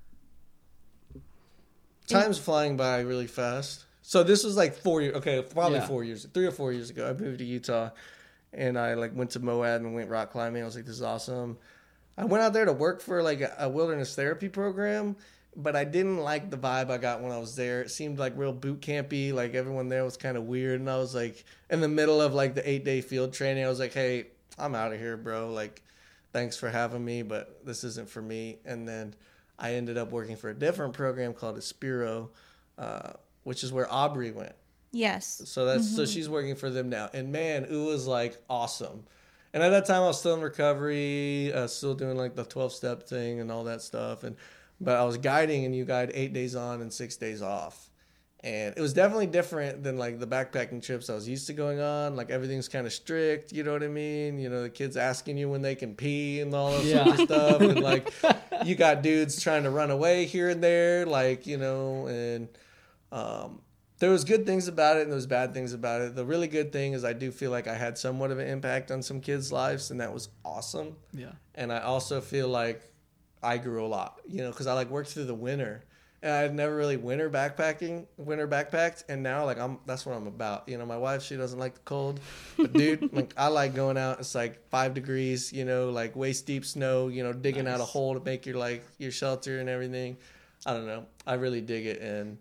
Time's flying by really fast. So this was like four years. Okay, probably Yeah. four years, three or four years ago. I moved to Utah, and I like went to Moab and went rock climbing. I was like, this is awesome. I went out there to work for like a, a wilderness therapy program, but I didn't like the vibe I got when I was there. It seemed like real boot campy. Like everyone there was kind of weird. And I was like, in the middle of like the eight day field training, I was like, hey, I'm out of here, bro. Like, thanks for having me, but this isn't for me. And then I ended up working for a different program called Aspiro, uh, which is where Aubrey went. Yes. So that's mm-hmm. so she's working for them now. And man, it was like awesome. And at that time I was still in recovery, uh, still doing like the twelve step thing and all that stuff. And but I was guiding, and you guide eight days on and six days off. And it was definitely different than like the backpacking trips I was used to going on. Like everything's kind of strict, you know what I mean? You know, the kids asking you when they can pee and all that yeah. sort of stuff. And like you got dudes trying to run away here and there, like, you know, and um, there was good things about it and there was bad things about it. The really good thing is I do feel like I had somewhat of an impact on some kids' lives, and that was awesome. Yeah. And I also feel like I grew a lot, you know, because I like worked through the winter. And I'd never really winter backpacking, winter backpacked, and now like I'm that's what I'm about. You know, my wife, she doesn't like the cold, but dude, like I like going out. It's like five degrees, you know, like waist deep snow, you know, digging nice. out a hole to make your like your shelter and everything. I don't know, I really dig it. And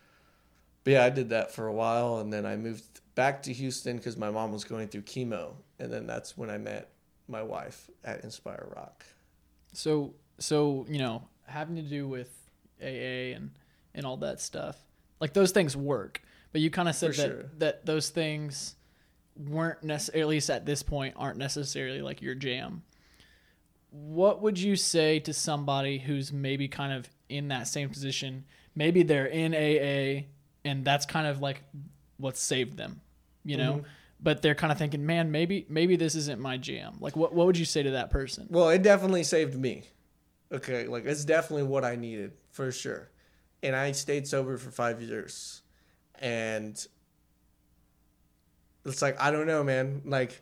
but yeah, I did that for a while, and then I moved back to Houston because my mom was going through chemo, and then that's when I met my wife at Inspire Rock. So so you know, having to do with A A and, and all that stuff, like those things work, but you kind of said For that, sure. that those things weren't necessarily, at least at this point, aren't necessarily like your jam. What would you say to somebody who's maybe kind of in that same position? Maybe they're in A A and that's kind of like what saved them, you know, mm-hmm. but they're kind of thinking, man, maybe, maybe this isn't my jam. Like what, what would you say to that person? Well, it definitely saved me. Okay, like it's definitely what I needed for sure. And I stayed sober for five years. And it's like, I don't know, man. Like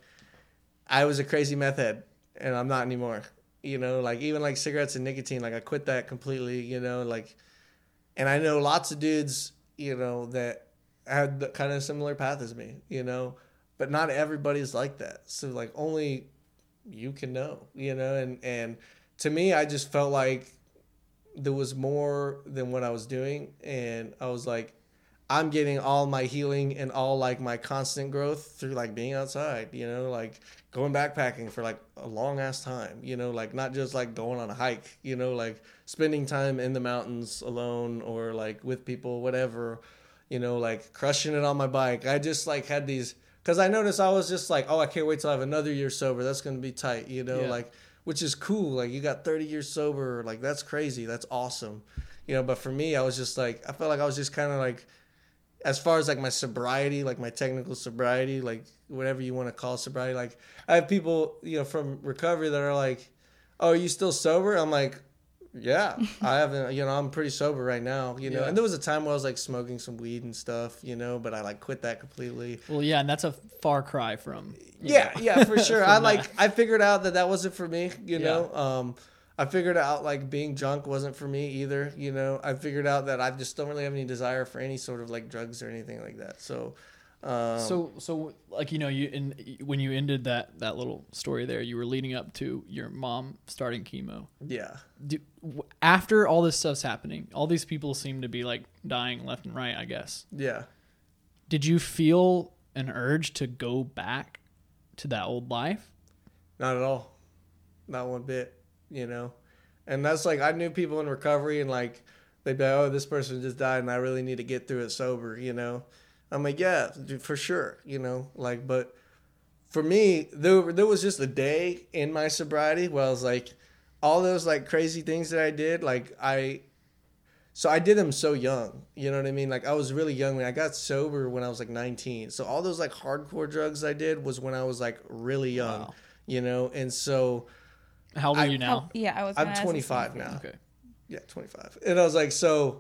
I was a crazy meth head and I'm not anymore. You know, like even like cigarettes and nicotine, like I quit that completely, you know, like, and I know lots of dudes, you know, that had the kind of similar path as me, you know, but not everybody's like that. So like only you can know, you know, and, and, to me, I just felt like there was more than what I was doing. And I was like, I'm getting all my healing and all like my constant growth through like being outside, you know, like going backpacking for like a long ass time, you know, like not just like going on a hike, you know, like spending time in the mountains alone or like with people, whatever, you know, like crushing it on my bike. I just like had these, because I noticed I was just like, oh, I can't wait till I have another year sober. That's going to be tight, you know, yeah. like. Which is cool. Like you got thirty years sober. Like that's crazy. That's awesome. You know, but for me, I was just like, I felt like I was just kind of like, as far as like my sobriety, like my technical sobriety, like whatever you want to call sobriety. Like I have people, you know, from recovery that are like, oh, are you still sober? I'm like, yeah, I haven't, you know, I'm pretty sober right now, you know. Yeah. And there was a time where I was like smoking some weed and stuff, you know, but I like quit that completely. Well, yeah, and that's a far cry from. Yeah, know, yeah, for sure. I like, that. I figured out that that wasn't for me, you Yeah. know. Um, I figured out like being drunk wasn't for me either, you know. I figured out that I just don't really have any desire for any sort of like drugs or anything like that. So. Um, so so like you know you in when you ended that that little story there, you were leading up to your mom starting chemo. Yeah. Do, after all this stuff's happening, all these people seem to be like dying left and right, I guess. Yeah. Did you feel an urge to go back to that old life? Not at all. Not one bit, you know. And that's like I knew people in recovery and like they'd be like, oh, this person just died and I really need to get through it sober, you know. I'm like, yeah, for sure, you know, like, but for me, there, there was just a day in my sobriety where I was like, all those like crazy things that I did, like I, so I did them so young, you know what I mean? Like I was really young when I got sober when I was like nineteen. So all those like hardcore drugs I did was when I was like really young, wow. you know? And so. How old are I, you now? Yeah, I was I'm twenty-five now. Okay. Yeah, twenty-five. And I was like, so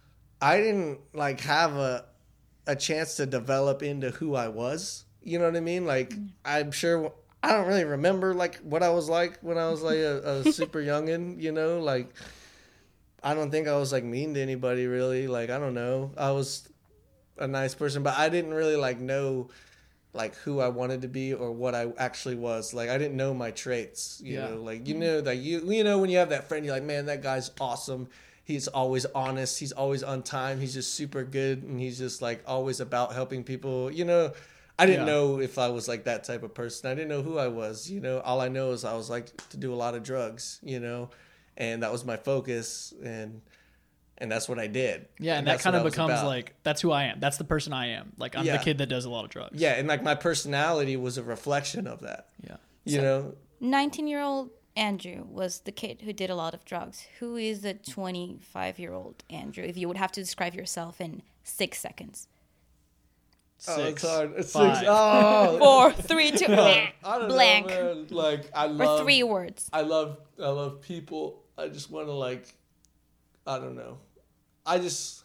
I didn't like have a, a chance to develop into who I was. You know what I mean? Like, I'm sure, I don't really remember, like, what I was like when I was, like, a, a super youngin', you know? Like, I don't think I was, like, mean to anybody, really. Like, I don't know. I was a nice person, but I didn't really, like, know, like, who I wanted to be or what I actually was. Like, I didn't know my traits, you yeah. know? Like, you know, like, you, you know, when you have that friend, you're like, man, that guy's awesome. he's always honest. He's always on time. He's just super good. And he's just like always about helping people. You know, I didn't Yeah. know if I was like that type of person. I didn't know who I was. You know, all I know is I was like to do a lot of drugs, you know, and that was my focus. And, and that's what I did. Yeah, and, that that's kind what of I was becomes about. like, that's who I am. That's the person I am. Like, I'm Yeah. the kid that does a lot of drugs. Yeah. And like my personality was a reflection of that, Yeah. you know? nineteen-year-old Andrew was the kid who did a lot of drugs. Who is the twenty-five-year-old Andrew? If you would have to describe yourself in six seconds. Oh, it's Six, hard. It's five. six. Oh, Four, three, two, I don't blank. know, man. Like I Or love three words. I love I love people. I just want to like I don't know. I just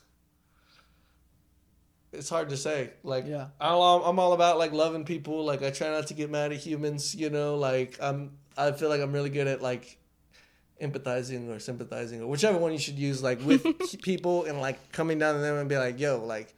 it's hard to say. Like Yeah. I'm all, I'm all about like loving people. Like I try not to get mad at humans, you know, like I'm I feel like I'm really good at like empathizing or sympathizing or whichever one you should use like with people and like coming down to them and be like, "Yo, like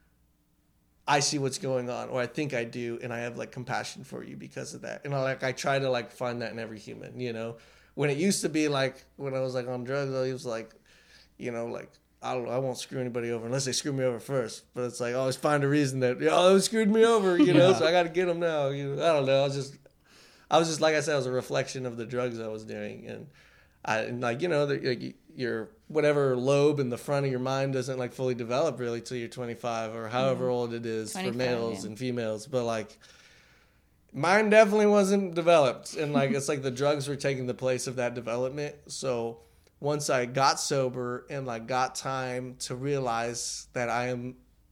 I see what's going on, or I think I do, and I have like compassion for you because of that." And I like I try to like find that in every human, you know. When it used to be like when I was like on drugs, I was like, you know, like I don't know, I won't screw anybody over unless they screw me over first. But it's like I always find a reason that oh they screwed me over, you know. Yeah. So I got to get them now. You know, I don't know. I was just, I was just like I said, I was a reflection of the drugs I was doing, and I and like you know the, like, your whatever lobe in the front of your mind doesn't like fully develop really till you're twenty-five or however mm-hmm. old it is for males yeah. and females, but like mine definitely wasn't developed, and like it's like the drugs were taking the place of that development. So once I got sober and like got time to realize that I am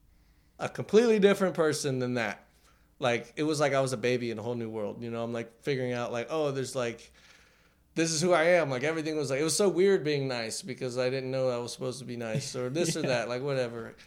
a completely different person than that, like it was like I was a baby in a whole new world, you know. I'm like figuring out like oh there's like this is who I am. Like everything was like, it was so weird being nice because I didn't know I was supposed to be nice or this yeah. or that, like whatever.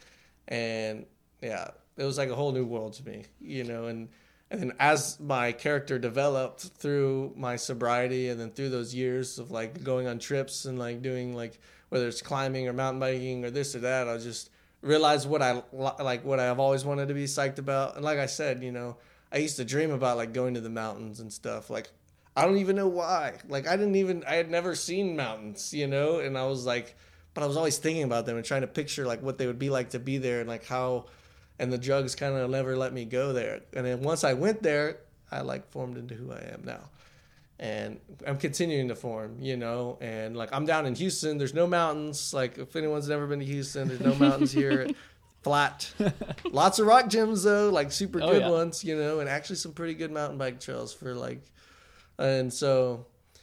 And yeah, it was like a whole new world to me, you know, and, and then as my character developed through my sobriety and then through those years of like going on trips and like doing like, whether it's climbing or mountain biking or this or that, I just realized what I like, what I've always wanted to be psyched about. And like I said, you know, I used to dream about like going to the mountains and stuff. Like, I don't even know why. Like, I didn't even, I had never seen mountains, you know? And I was like, but I was always thinking about them and trying to picture, like, what they would be like to be there and, like, how, and the drugs kind of never let me go there. And then once I went there, I, like, formed into who I am now. And I'm continuing to form, you know? And, like, I'm down in Houston. There's no mountains. Like, if anyone's never been to Houston, there's no mountains here. Flat. Lots of rock gyms, though, like, super oh, good yeah. ones, you know? And actually some pretty good mountain bike trails for, like, and so,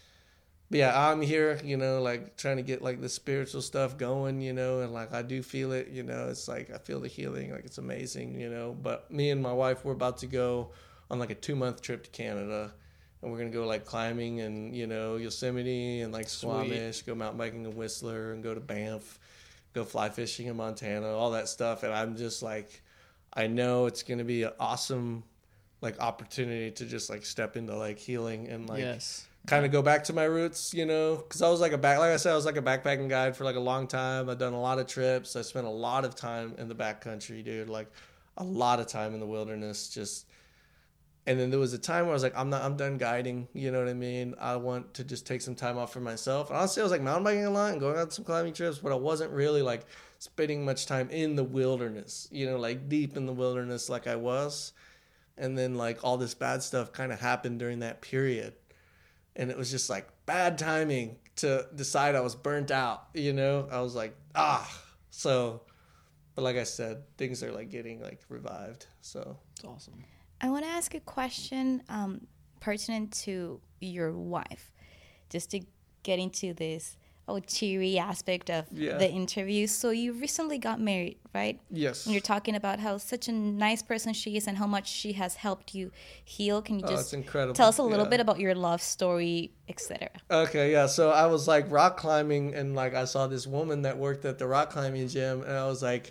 but yeah, I'm here, you know, like trying to get like the spiritual stuff going, you know, and like I do feel it, you know, it's like I feel the healing, like it's amazing, you know. But me and my wife, we're about to go on like a two month trip to Canada, and we're gonna go like climbing and you know Yosemite and like Squamish, Sweet. Go mountain biking in Whistler, and go to Banff, go fly fishing in Montana, all that stuff. And I'm just like, I know it's gonna be an awesome like opportunity to just like step into like healing and like yes. kind of go back to my roots, you know, because I was like a back like I said I was like a backpacking guide for like a long time. I've done a lot of trips. I spent a lot of time in the backcountry, dude, like a lot of time in the wilderness just. And then there was a time where I was like, I'm not I'm done guiding, you know what I mean? I want to just take some time off for myself. And honestly, I was like mountain biking a lot and going on some climbing trips, but I wasn't really like spending much time in the wilderness, you know, like deep in the wilderness like I was. And then, like, all this bad stuff kind of happened during that period. And it was just, like, bad timing to decide I was burnt out, you know? I was like, ah. So, but like I said, things are, like, getting, like, revived. So. It's awesome. I want to ask a question um, pertinent to your wife. Just to get into this oh, cheery aspect of yeah. the interview. So you recently got married, right? Yes. And you're talking about how such a nice person she is and how much she has helped you heal. Can you oh, just it's incredible. tell us a little yeah. bit about your love story, et cetera? Okay, yeah. So I was like rock climbing and like I saw this woman that worked at the rock climbing gym and I was like,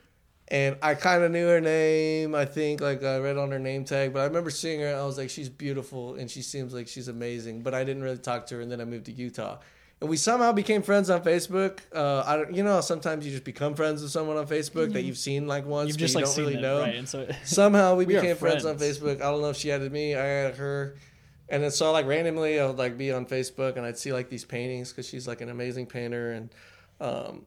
and I kind of knew her name. I think like I read on her name tag, but I remember seeing her. And I was like, she's beautiful and she seems like she's amazing, but I didn't really talk to her. And then I moved to Utah. And we somehow became friends on Facebook. Uh, I don't, you know, sometimes you just become friends with someone on Facebook mm-hmm. that you've seen like once, you've but just you like don't seen really them, know. right? And so somehow we, we became friends. friends on Facebook. I don't know if she added me, I added her, and then so like randomly I would like be on Facebook and I'd see like these paintings because she's like an amazing painter, and Um,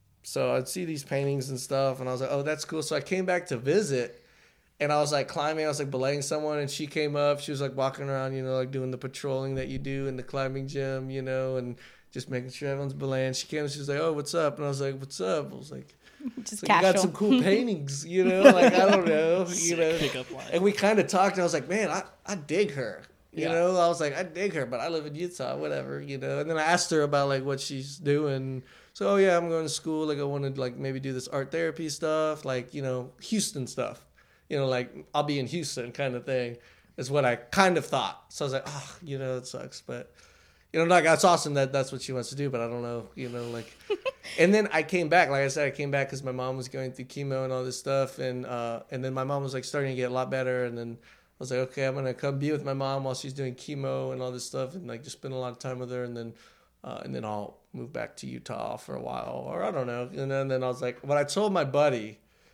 so I'd see these paintings and stuff, and I was like, oh, that's cool. So I came back to visit, and I was like climbing. I was like belaying someone, and she came up. She was like walking around, you know, like doing the patrolling that you do in the climbing gym, you know, and just making sure everyone's belaying. She came and she was like, oh, what's up? And I was like, what's up? I was like, Just so you casual. got some cool paintings, you know, like, I don't know, you know. Pickup line. And we kind of talked, and I was like, man, I, I dig her. You Yeah. know, I was like, I dig her, but I live in Utah, whatever, you know. And then I asked her about, like, what she's doing. So, oh, yeah, I'm going to school. Like, I want to, like, maybe do this art therapy stuff, like, you know, Houston stuff. You know, like, I'll be in Houston kind of thing is what I kind of thought. So I was like, oh, you know, it sucks. But, you know, like, that's awesome that that's what she wants to do, but I don't know, you know, like. And then I came back. Like I said, I came back because my mom was going through chemo and all this stuff. And, uh, and then my mom was, like, starting to get a lot better. And then I was like, okay, I'm going to come be with my mom while she's doing chemo and all this stuff and, like, just spend a lot of time with her. And then uh, and then I'll move back to Utah for a while. Or I don't know. And then, then I was like, when I told my buddy,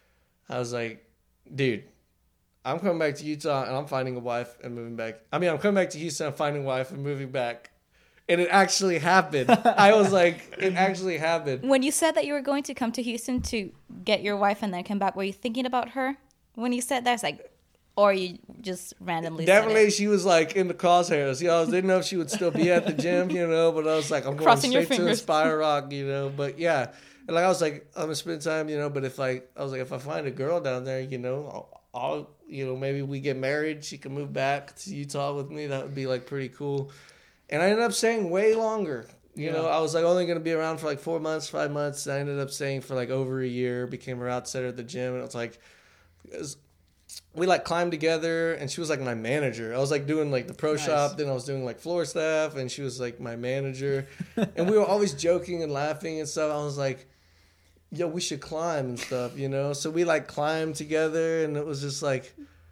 I was like, dude, I'm coming back to Utah and I'm finding a wife and moving back. I mean, I'm coming back to Houston, I'm finding a wife and moving back. And it actually happened. I was like, it actually happened. When you said that you were going to come to Houston to get your wife and then come back, were you thinking about her when you said that? It's like, or you just randomly Definitely, said it? she was like in the crosshairs. You know, I didn't know if she would still be at the gym, you know, but I was like, I'm going Crossing your straight to fingers. Inspire Rock, you know. But yeah, and like I was like, I'm gonna spend time, you know. But if like I was like, if I find a girl down there, you know, I'll, I'll you know, maybe we get married. She can move back to Utah with me. That would be like pretty cool. And I ended up staying way longer. You Yeah. know, I was like only going to be around for like four months, five months. I ended up staying for like over a year, became her outsider at the gym. And it was like, it was, we like climbed together and she was like my manager. I was like doing like the pro Nice. shop. Then I was doing like floor staff and she was like my manager. And we were always joking and laughing and stuff. I was like, yo, we should climb and stuff, you know? So we like climbed together and it was just like,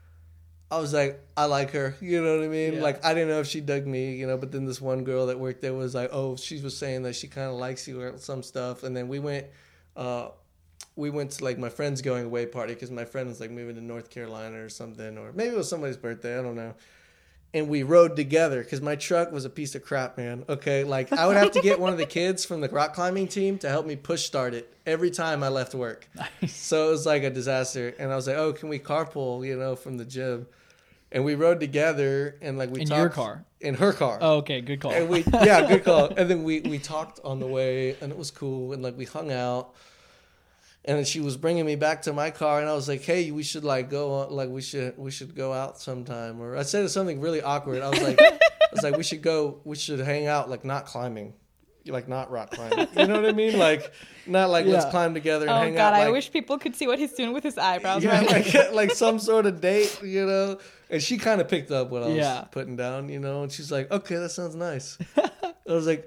I was like, I like her, you know what I mean? Yeah. Like, I didn't know if she dug me, you know, but then this one girl that worked there was like, oh, she was saying that she kind of likes you or some stuff. And then we went, uh, we went to like my friend's going away party because my friend was like moving to North Carolina or something, or maybe it was somebody's birthday, I don't know. And we rode together because my truck was a piece of crap, man. Okay, like I would have to get one of the kids from the rock climbing team to help me push start it every time I left work. Nice. So it was like a disaster. And I was like, oh, can we carpool, you know, from the gym? And we rode together and like we In talked. your car? In her car. Oh, okay, good call. And we, yeah, good call. And then we, we talked on the way and it was cool. And like we hung out. And then she was bringing me back to my car, and I was like, "Hey, we should like go on, like we should we should go out sometime." Or I said something really awkward. I was like, "I was like, we should go, we should hang out, like not climbing, like not rock climbing." You know what I mean? Like not like let's Yeah. climb together and Oh hang God, out. I like, wish people could see what he's doing with his eyebrows. yeah, right? like, like some sort of date, you know. And she kind of picked up what I was Yeah. putting down, you know. And she's like, "Okay, that sounds nice." I was like,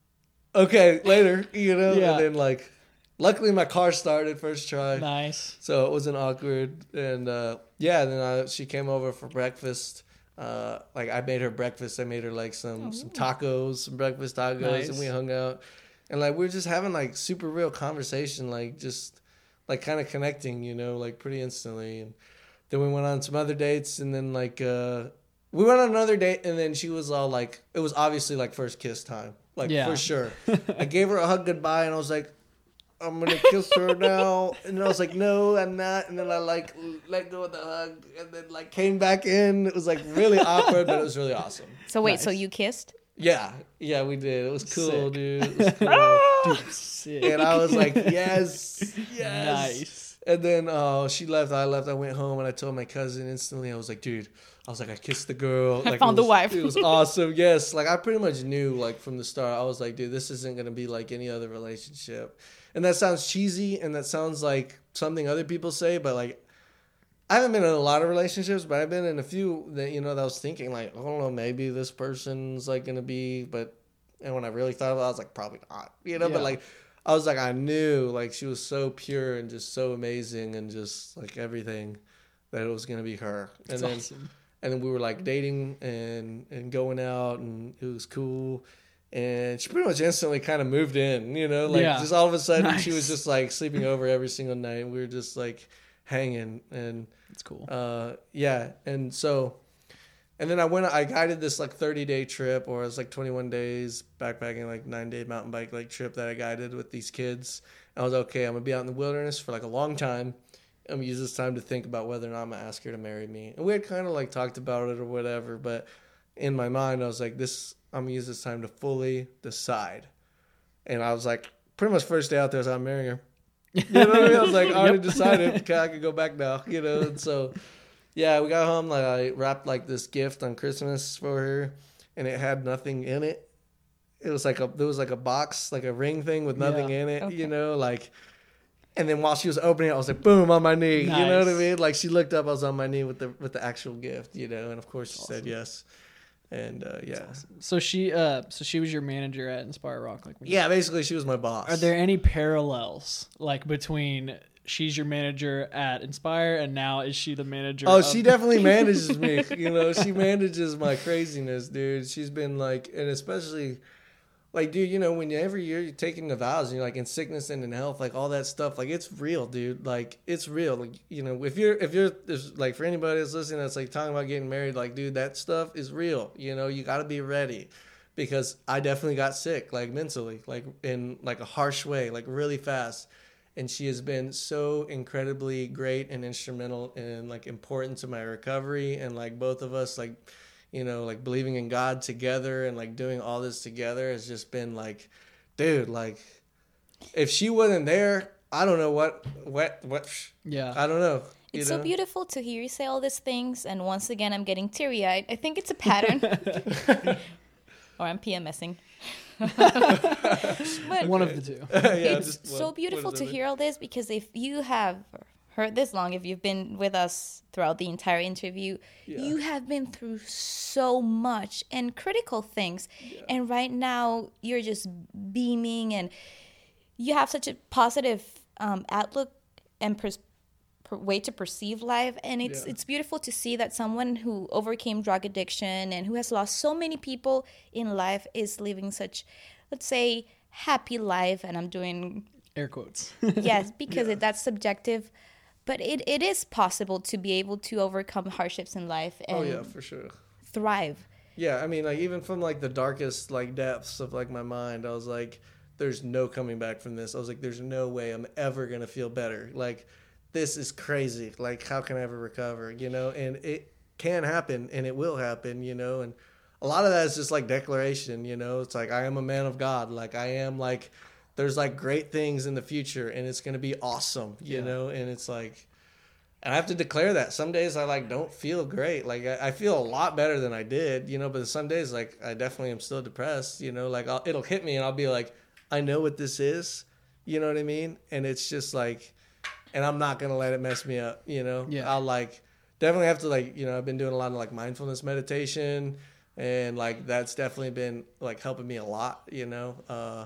"Okay, later," you know. Yeah. And then like. Luckily, my car started first try, Nice. so it wasn't awkward. And uh, yeah, then I, she came over for breakfast. Uh, like I made her breakfast. I made her like some some tacos, some breakfast tacos, Nice. and we hung out. And like we were just having like super real conversation, like just like kind of connecting, you know, like pretty instantly. And then we went on some other dates, and then like uh, we went on another date, and then she was all like, it was obviously like first kiss time, like Yeah. for sure. I gave her a hug goodbye, and I was like, I'm gonna kiss her now, and I was like, no, I'm not. And then I like let go of the hug, and then like came back in. It was like really awkward, but it was really awesome. So wait, Nice. so you kissed? Yeah, yeah, we did. It was cool, Sick. dude. It was cool. Dude, sick. And I was like, yes, yes. Nice. And then uh, she left. I left. I went home, and I told my cousin instantly. I was like, dude. I was like, I kissed the girl. I Like, found it the was, wife. It was awesome. Yes, like I pretty much knew like from the start. I was like, dude, this isn't gonna be like any other relationship. And that sounds cheesy, and that sounds like something other people say, but like, I haven't been in a lot of relationships, but I've been in a few that you know that I was thinking like, I don't know, maybe this person's like gonna be, but and when I really thought about it, I was like, probably not, you know. Yeah. But like, I was like, I knew like she was so pure and just so amazing and just like everything that it was gonna be her. And That's then awesome. and then we were like dating and and going out, and it was cool. And she pretty much instantly kind of moved in, you know, like Yeah. just all of a sudden she Nice. was just like sleeping over every single night. We were just like hanging, and That's cool. uh, yeah. And so, And then I went, I guided this like thirty day trip, or it was like twenty-one days backpacking, like nine day mountain bike like trip that I guided with these kids. I was okay. I'm gonna be out in the wilderness for like a long time. I'm gonna use this time to think about whether or not I'm gonna ask her to marry me. And we had kind of like talked about it or whatever, but in my mind I was like, this, I'm gonna use this time to fully decide. And I was like, pretty much first day out there, I was like, I'm marrying her. You know what I mean? I was like, I already Yep. decided. Okay, I could go back now. You know, and so. Yeah, we got home, like I wrapped like this gift on Christmas for her, and it had nothing in it. It was like a there was like a box, like a ring thing with nothing Yeah. in it, Okay. you know, like. And then while she was opening it, I was like, boom, on my knee. You know what I Nice. mean? Like she looked up, I was on my knee with the with the actual gift, you know, and of course she said yes. And uh, yeah, So she, uh, so she was your manager at Inspire Rock, like. when you- yeah, basically she was my boss. Are there any parallels, like between she's your manager at Inspire and now is she the manager? Oh, of- she definitely manages me. You know, she manages my craziness, dude. She's been like, and especially, like, dude, you know, whenever you're taking the vows and you're like in sickness and in health, like all that stuff, like it's real, dude. Like it's real. Like, you know, if you're, if you're, there's, like for anybody that's listening that's like talking about getting married, like, dude, that stuff is real. You know, you got to be ready. Because I definitely got sick, like mentally, like in like a harsh way, like really fast. And she has been so incredibly great and instrumental and like important to my recovery, and like both of us, like, you know, like believing in God together and like doing all this together has just been like, dude, like if she wasn't there, I don't know what what what Yeah. I don't know. You It's know? so beautiful to hear you say all these things, and once again, I'm getting teary-eyed. I think it's a pattern. Or I'm PMSing. But One of the two. Yeah, it's just so one- beautiful one of to them. hear all this, because if you have heard this long, if you've been with us throughout the entire interview, Yeah. you have been through so much and critical things. And right now, you're just beaming, and you have such a positive um, outlook and pers- per- way to perceive life. And it's Yeah. it's beautiful to see that someone who overcame drug addiction and who has lost so many people in life is living such, let's say, happy life. And I'm doing Air quotes. yes, because it, that's subjective, but it, it is possible to be able to overcome hardships in life and Oh yeah, for sure. thrive. Yeah, I mean, like even from like the darkest like depths of like my mind, I was like, "There's no coming back from this." I was like, "There's no way I'm ever gonna feel better. Like, this is crazy. Like, how can I ever recover? You know?" And it can happen, and it will happen. You know, and a lot of that is just like declaration. You know, it's like I am a man of God. Like I am like, there's like great things in the future, and it's gonna be awesome. You Yeah. know, and it's like. And I have to declare that. Some days I like don't feel great. Like I, I feel a lot better than I did, you know. But some days, like I definitely am still depressed, you know. Like I'll, it'll hit me, and I'll be like, I know what this is, you know what I mean? And it's just like, and I'm not gonna let it mess me up, you know. Yeah. I'll like definitely have to like, you know, I've been doing a lot of like mindfulness meditation, and like that's definitely been like helping me a lot, you know. Uh,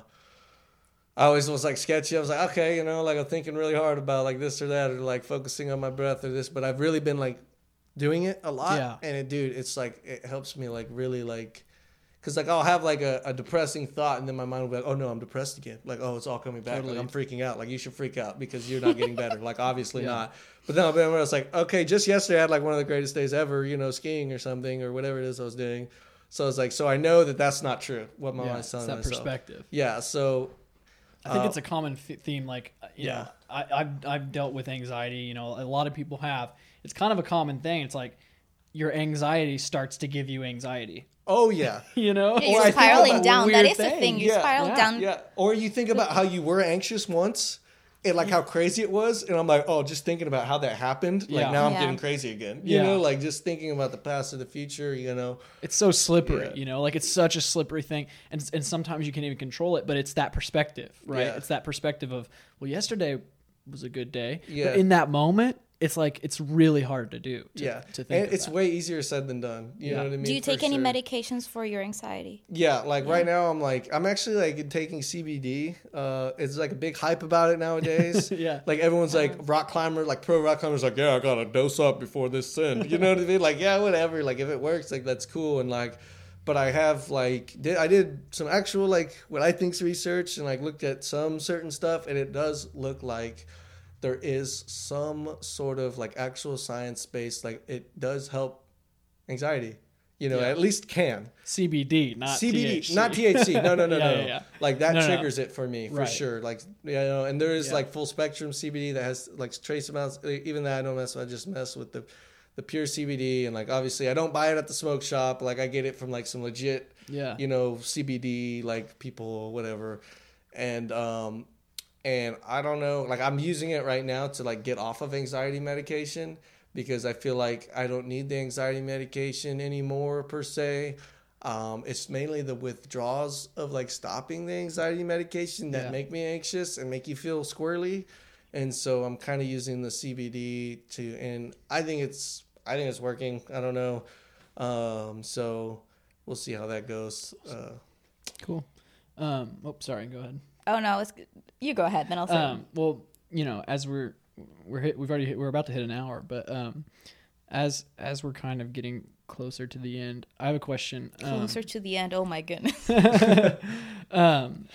I always was like sketchy. I was like, okay, you know, like I'm thinking really hard about like this or that, or like focusing on my breath or this. But I've really been like doing it a lot. Yeah. And it, dude, it's like, it helps me like really like, cause like I'll have like a, a depressing thought, and then my mind will be like, oh no, I'm depressed again. Like, oh, it's all coming back. Totally. Like I'm freaking out. Like you should freak out because you're not getting better. Like obviously Yeah. not. But then I'll be I was like, okay, just yesterday I had like one of the greatest days ever, you know, skiing or something or whatever it is I was doing. So I was like, so I know that that's not true. What my Yeah, mind's it's telling that myself. perspective. Yeah. So. I think Uh, it's a common th- theme. Like, uh, you Yeah. know, I, I've I've dealt with anxiety. You know, a lot of people have. It's kind of a common thing. It's like your anxiety starts to give you anxiety. Oh yeah. You know, Yeah, Or you're I think spiraling about down. That weird is the thing. thing. You Yeah, spiral yeah, down. Yeah, or you think about how you were anxious once, and like how crazy it was, and I'm like, oh, just thinking about how that happened, like Yeah. now I'm Yeah. getting crazy again. You Yeah. know, like just thinking about the past or the future. You know, it's so slippery. Yeah. You know, like it's such a slippery thing, and and sometimes you can't even control it. But it's that perspective, right? Yeah. It's that perspective of, well, yesterday was a good day. Yeah. But in that moment, it's like it's really hard to do. To, yeah, to think and of it's that. way easier said than done. You Yeah. know what I mean? Do you For take any sure. medications for your anxiety? Yeah, like right now I'm like I'm actually like taking C B D. Uh, it's like a big hype about it nowadays. Yeah. Like everyone's like rock climber, like pro rock climbers, like yeah, I gotta dose up before this sin. You know what I mean? Like yeah, whatever. Like if it works, like that's cool. And like, but I have like did I did some actual like what I think's research and like looked at some certain stuff, and it does look like there is some sort of like actual science based like it does help anxiety. You know, Yeah. at least can. C B D, not C B D, T H C. not T H C. No, no, no, Yeah, no. yeah, yeah. Like that No, no, no. triggers it for me for Right. sure. Like, you know, and there is Yeah. like full spectrum C B D that has like trace amounts. Even that I don't mess with. I just mess with the, the pure C B D. And like, obviously I don't buy it at the smoke shop. Like I get it from like some legit, Yeah. you know, C B D, like people, whatever. And, um, and I don't know, like I'm using it right now to like get off of anxiety medication because I feel like I don't need the anxiety medication anymore per se. Um, it's mainly the withdrawals of like stopping the anxiety medication that Yeah. make me anxious and make you feel squirrely. And so I'm kind of using the C B D to, and I think it's, I think it's working. I don't know. Um, so we'll see how that goes. Uh, Cool. Um, oh, sorry. Go ahead. Oh no, it's you go ahead. Then I'll say. Um, well, you know, as we're we're hit, we've already hit, we're about to hit an hour, but um, as as we're kind of getting closer to the end, I have a question. Um, Closer to the end. Oh my goodness. um,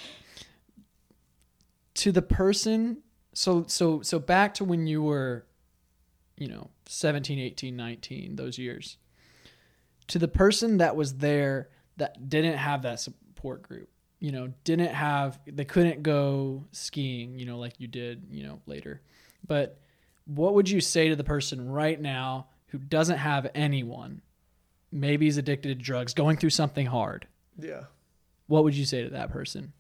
to the person. So so so back to when you were, you know, seventeen, eighteen, nineteen, those years. To the person that was there that didn't have that support group, you know, didn't have, they couldn't go skiing, you know, like you did, you know, later. But what would you say to the person right now who doesn't have anyone, maybe is addicted to drugs, going through something hard? yeah. What would you say to that person?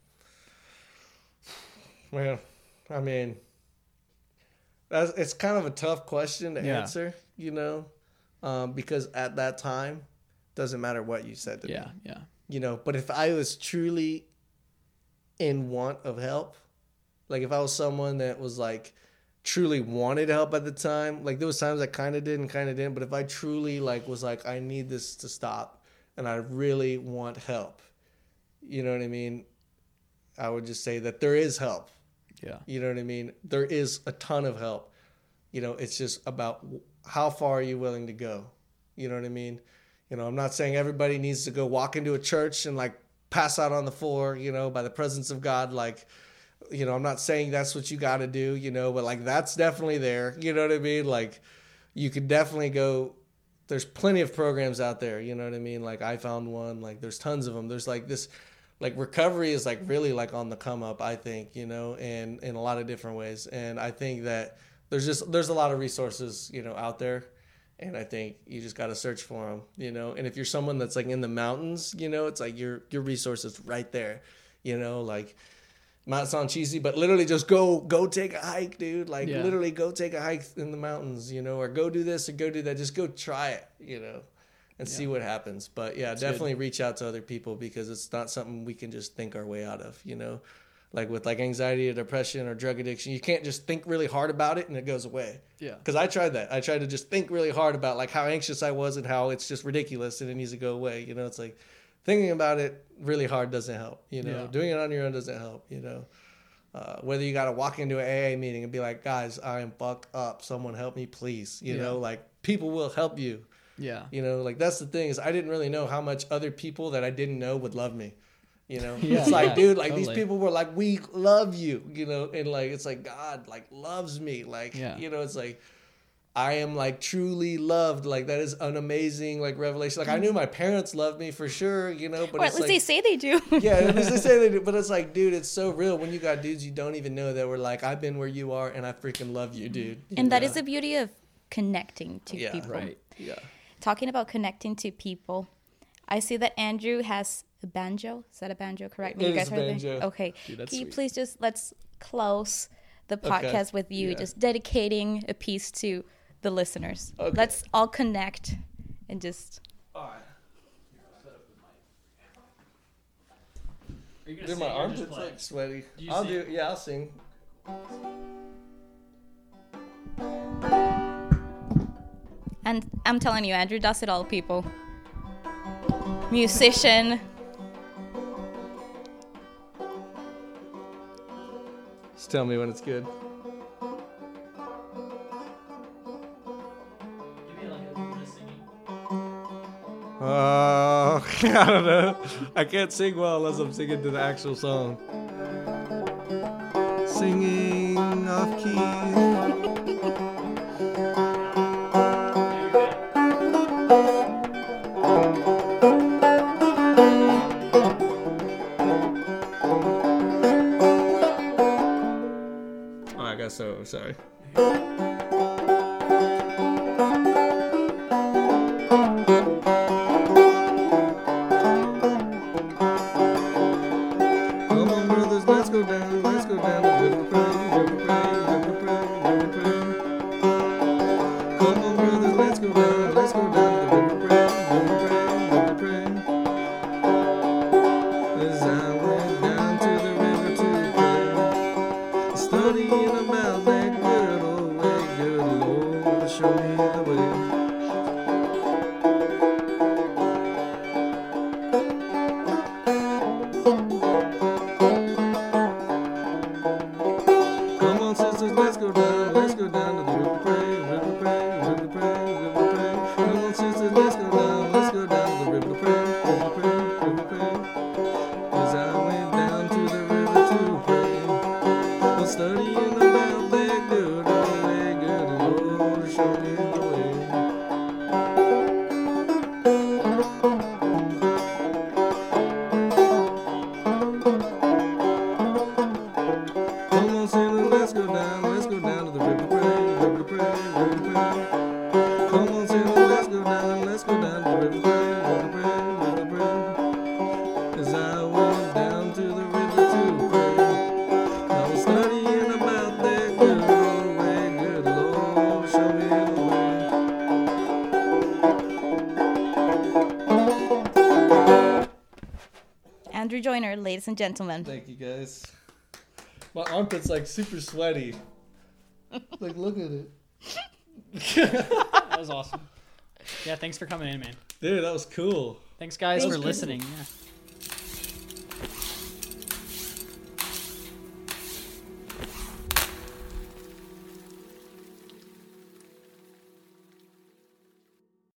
Well, I mean, that's, it's kind of a tough question to Yeah. answer, you know, um, because at that time, doesn't matter what you said to me, Yeah, yeah. you know. But if I was truly in want of help, like if I was someone that was like truly wanted help at the time, like there was times I kind of did and kind of didn't. But if I truly like was like, I need this to stop, and I really want help, you know what I mean? I would just say that there is help. Yeah. You know what I mean? There is a ton of help. You know, it's just about how far are you willing to go? You know what I mean? You know, I'm not saying everybody needs to go walk into a church and like pass out on the floor, you know, by the presence of God. Like, you know, I'm not saying that's what you got to do, you know, but like that's definitely there. You know what I mean? Like you could definitely go. There's plenty of programs out there. You know what I mean? Like I found one, like there's tons of them. There's like this, like recovery is like really like on the come up, I think, you know, and in a lot of different ways. And I think that there's just, there's a lot of resources, you know, out there. And I think you just got to search for them, you know. And if you're someone that's like in the mountains, you know, it's like your your resources right there, you know. Like, might sound cheesy, but literally just go go take a hike, dude. Like Yeah. literally go take a hike in the mountains, you know, or go do this or go do that. Just go try it, you know, and see what happens. But yeah, That's definitely reach out to other people because it's not something we can just think our way out of, you know. Like with like anxiety or depression or drug addiction, you can't just think really hard about it and it goes away. Yeah. Because I tried that. I tried to just think really hard about like how anxious I was and how it's just ridiculous and it needs to go away. You know, it's like thinking about it really hard doesn't help. You know, Yeah. doing it on your own doesn't help. You know, uh, whether you got to walk into an A A meeting and be like, guys, I am fucked up. Someone help me, please. You Yeah. know, like people will help you. Yeah. You know, like that's the thing is I didn't really know how much other people that I didn't know would love me. You know, Yeah, it's like, yeah, dude, like totally. these people were like, we love you, you know, and like, it's like God like loves me. Like, Yeah. you know, it's like, I am like truly loved. Like that is an amazing like revelation. Like I knew my parents loved me for sure, you know, but Or at it's least like, they say they do. yeah, at least they say they do, but it's like, dude, it's so real when you got dudes you don't even know that were like, I've been where you are and I freaking love you, dude. And that Yeah. is the beauty of connecting to Yeah, people. Right. Yeah. Talking about connecting to people, I see that Andrew has a banjo. Is that a banjo? Correct me. It You guys is a heard that? banjo. Okay. Dude, that's Can you sweet. please just let's close the podcast with you, Yeah. just dedicating a piece to the listeners. Okay. Let's all connect and just. All right. Are you Dude, my armpits like sweaty. you I'll sing? do. Yeah, I'll sing. And I'm telling you, Andrew does it all, people. Musician. Just tell me when it's good. Uh, I don't know. I can't sing well unless I'm singing to the actual song. Singing off key. I'm sorry. Come on, brothers, let's go down, let's go down the river Prairie, river Prairie, river Prairie, river Prairie. Come on, brothers, let's go down, let's go down the river Prairie, river Prairie, river Prairie. As I went down to the river to pray, studying about that good old way, good Lord, show me the way. Come on, sisters, let's go down, let's go down to the river Prairie, river Prairie, river Prairie, river Prairie. Come on, sisters, let's go down, let's go down to the river Prairie, river Prairie, river Prairie. As I went down to the river to pray, I'm studying about that good old way, good Lord, show me the way. Come on, sailor, let's go down, let's go down to the river Prairie, river Prairie, river Prairie. Come on, sailor, let's go down, let's go down to the river Prairie, river Prairie, river Prairie. As I went down to the river to pray, I was studying about that good old way, good Lord, show me the way. Andrew Joyner, ladies and gentlemen. Thank you, guys. My armpit's like super sweaty. Like, look at it. That was awesome. Yeah, thanks for coming in, man. Dude, that was cool. Thanks, guys, Thank for you. listening. Yeah.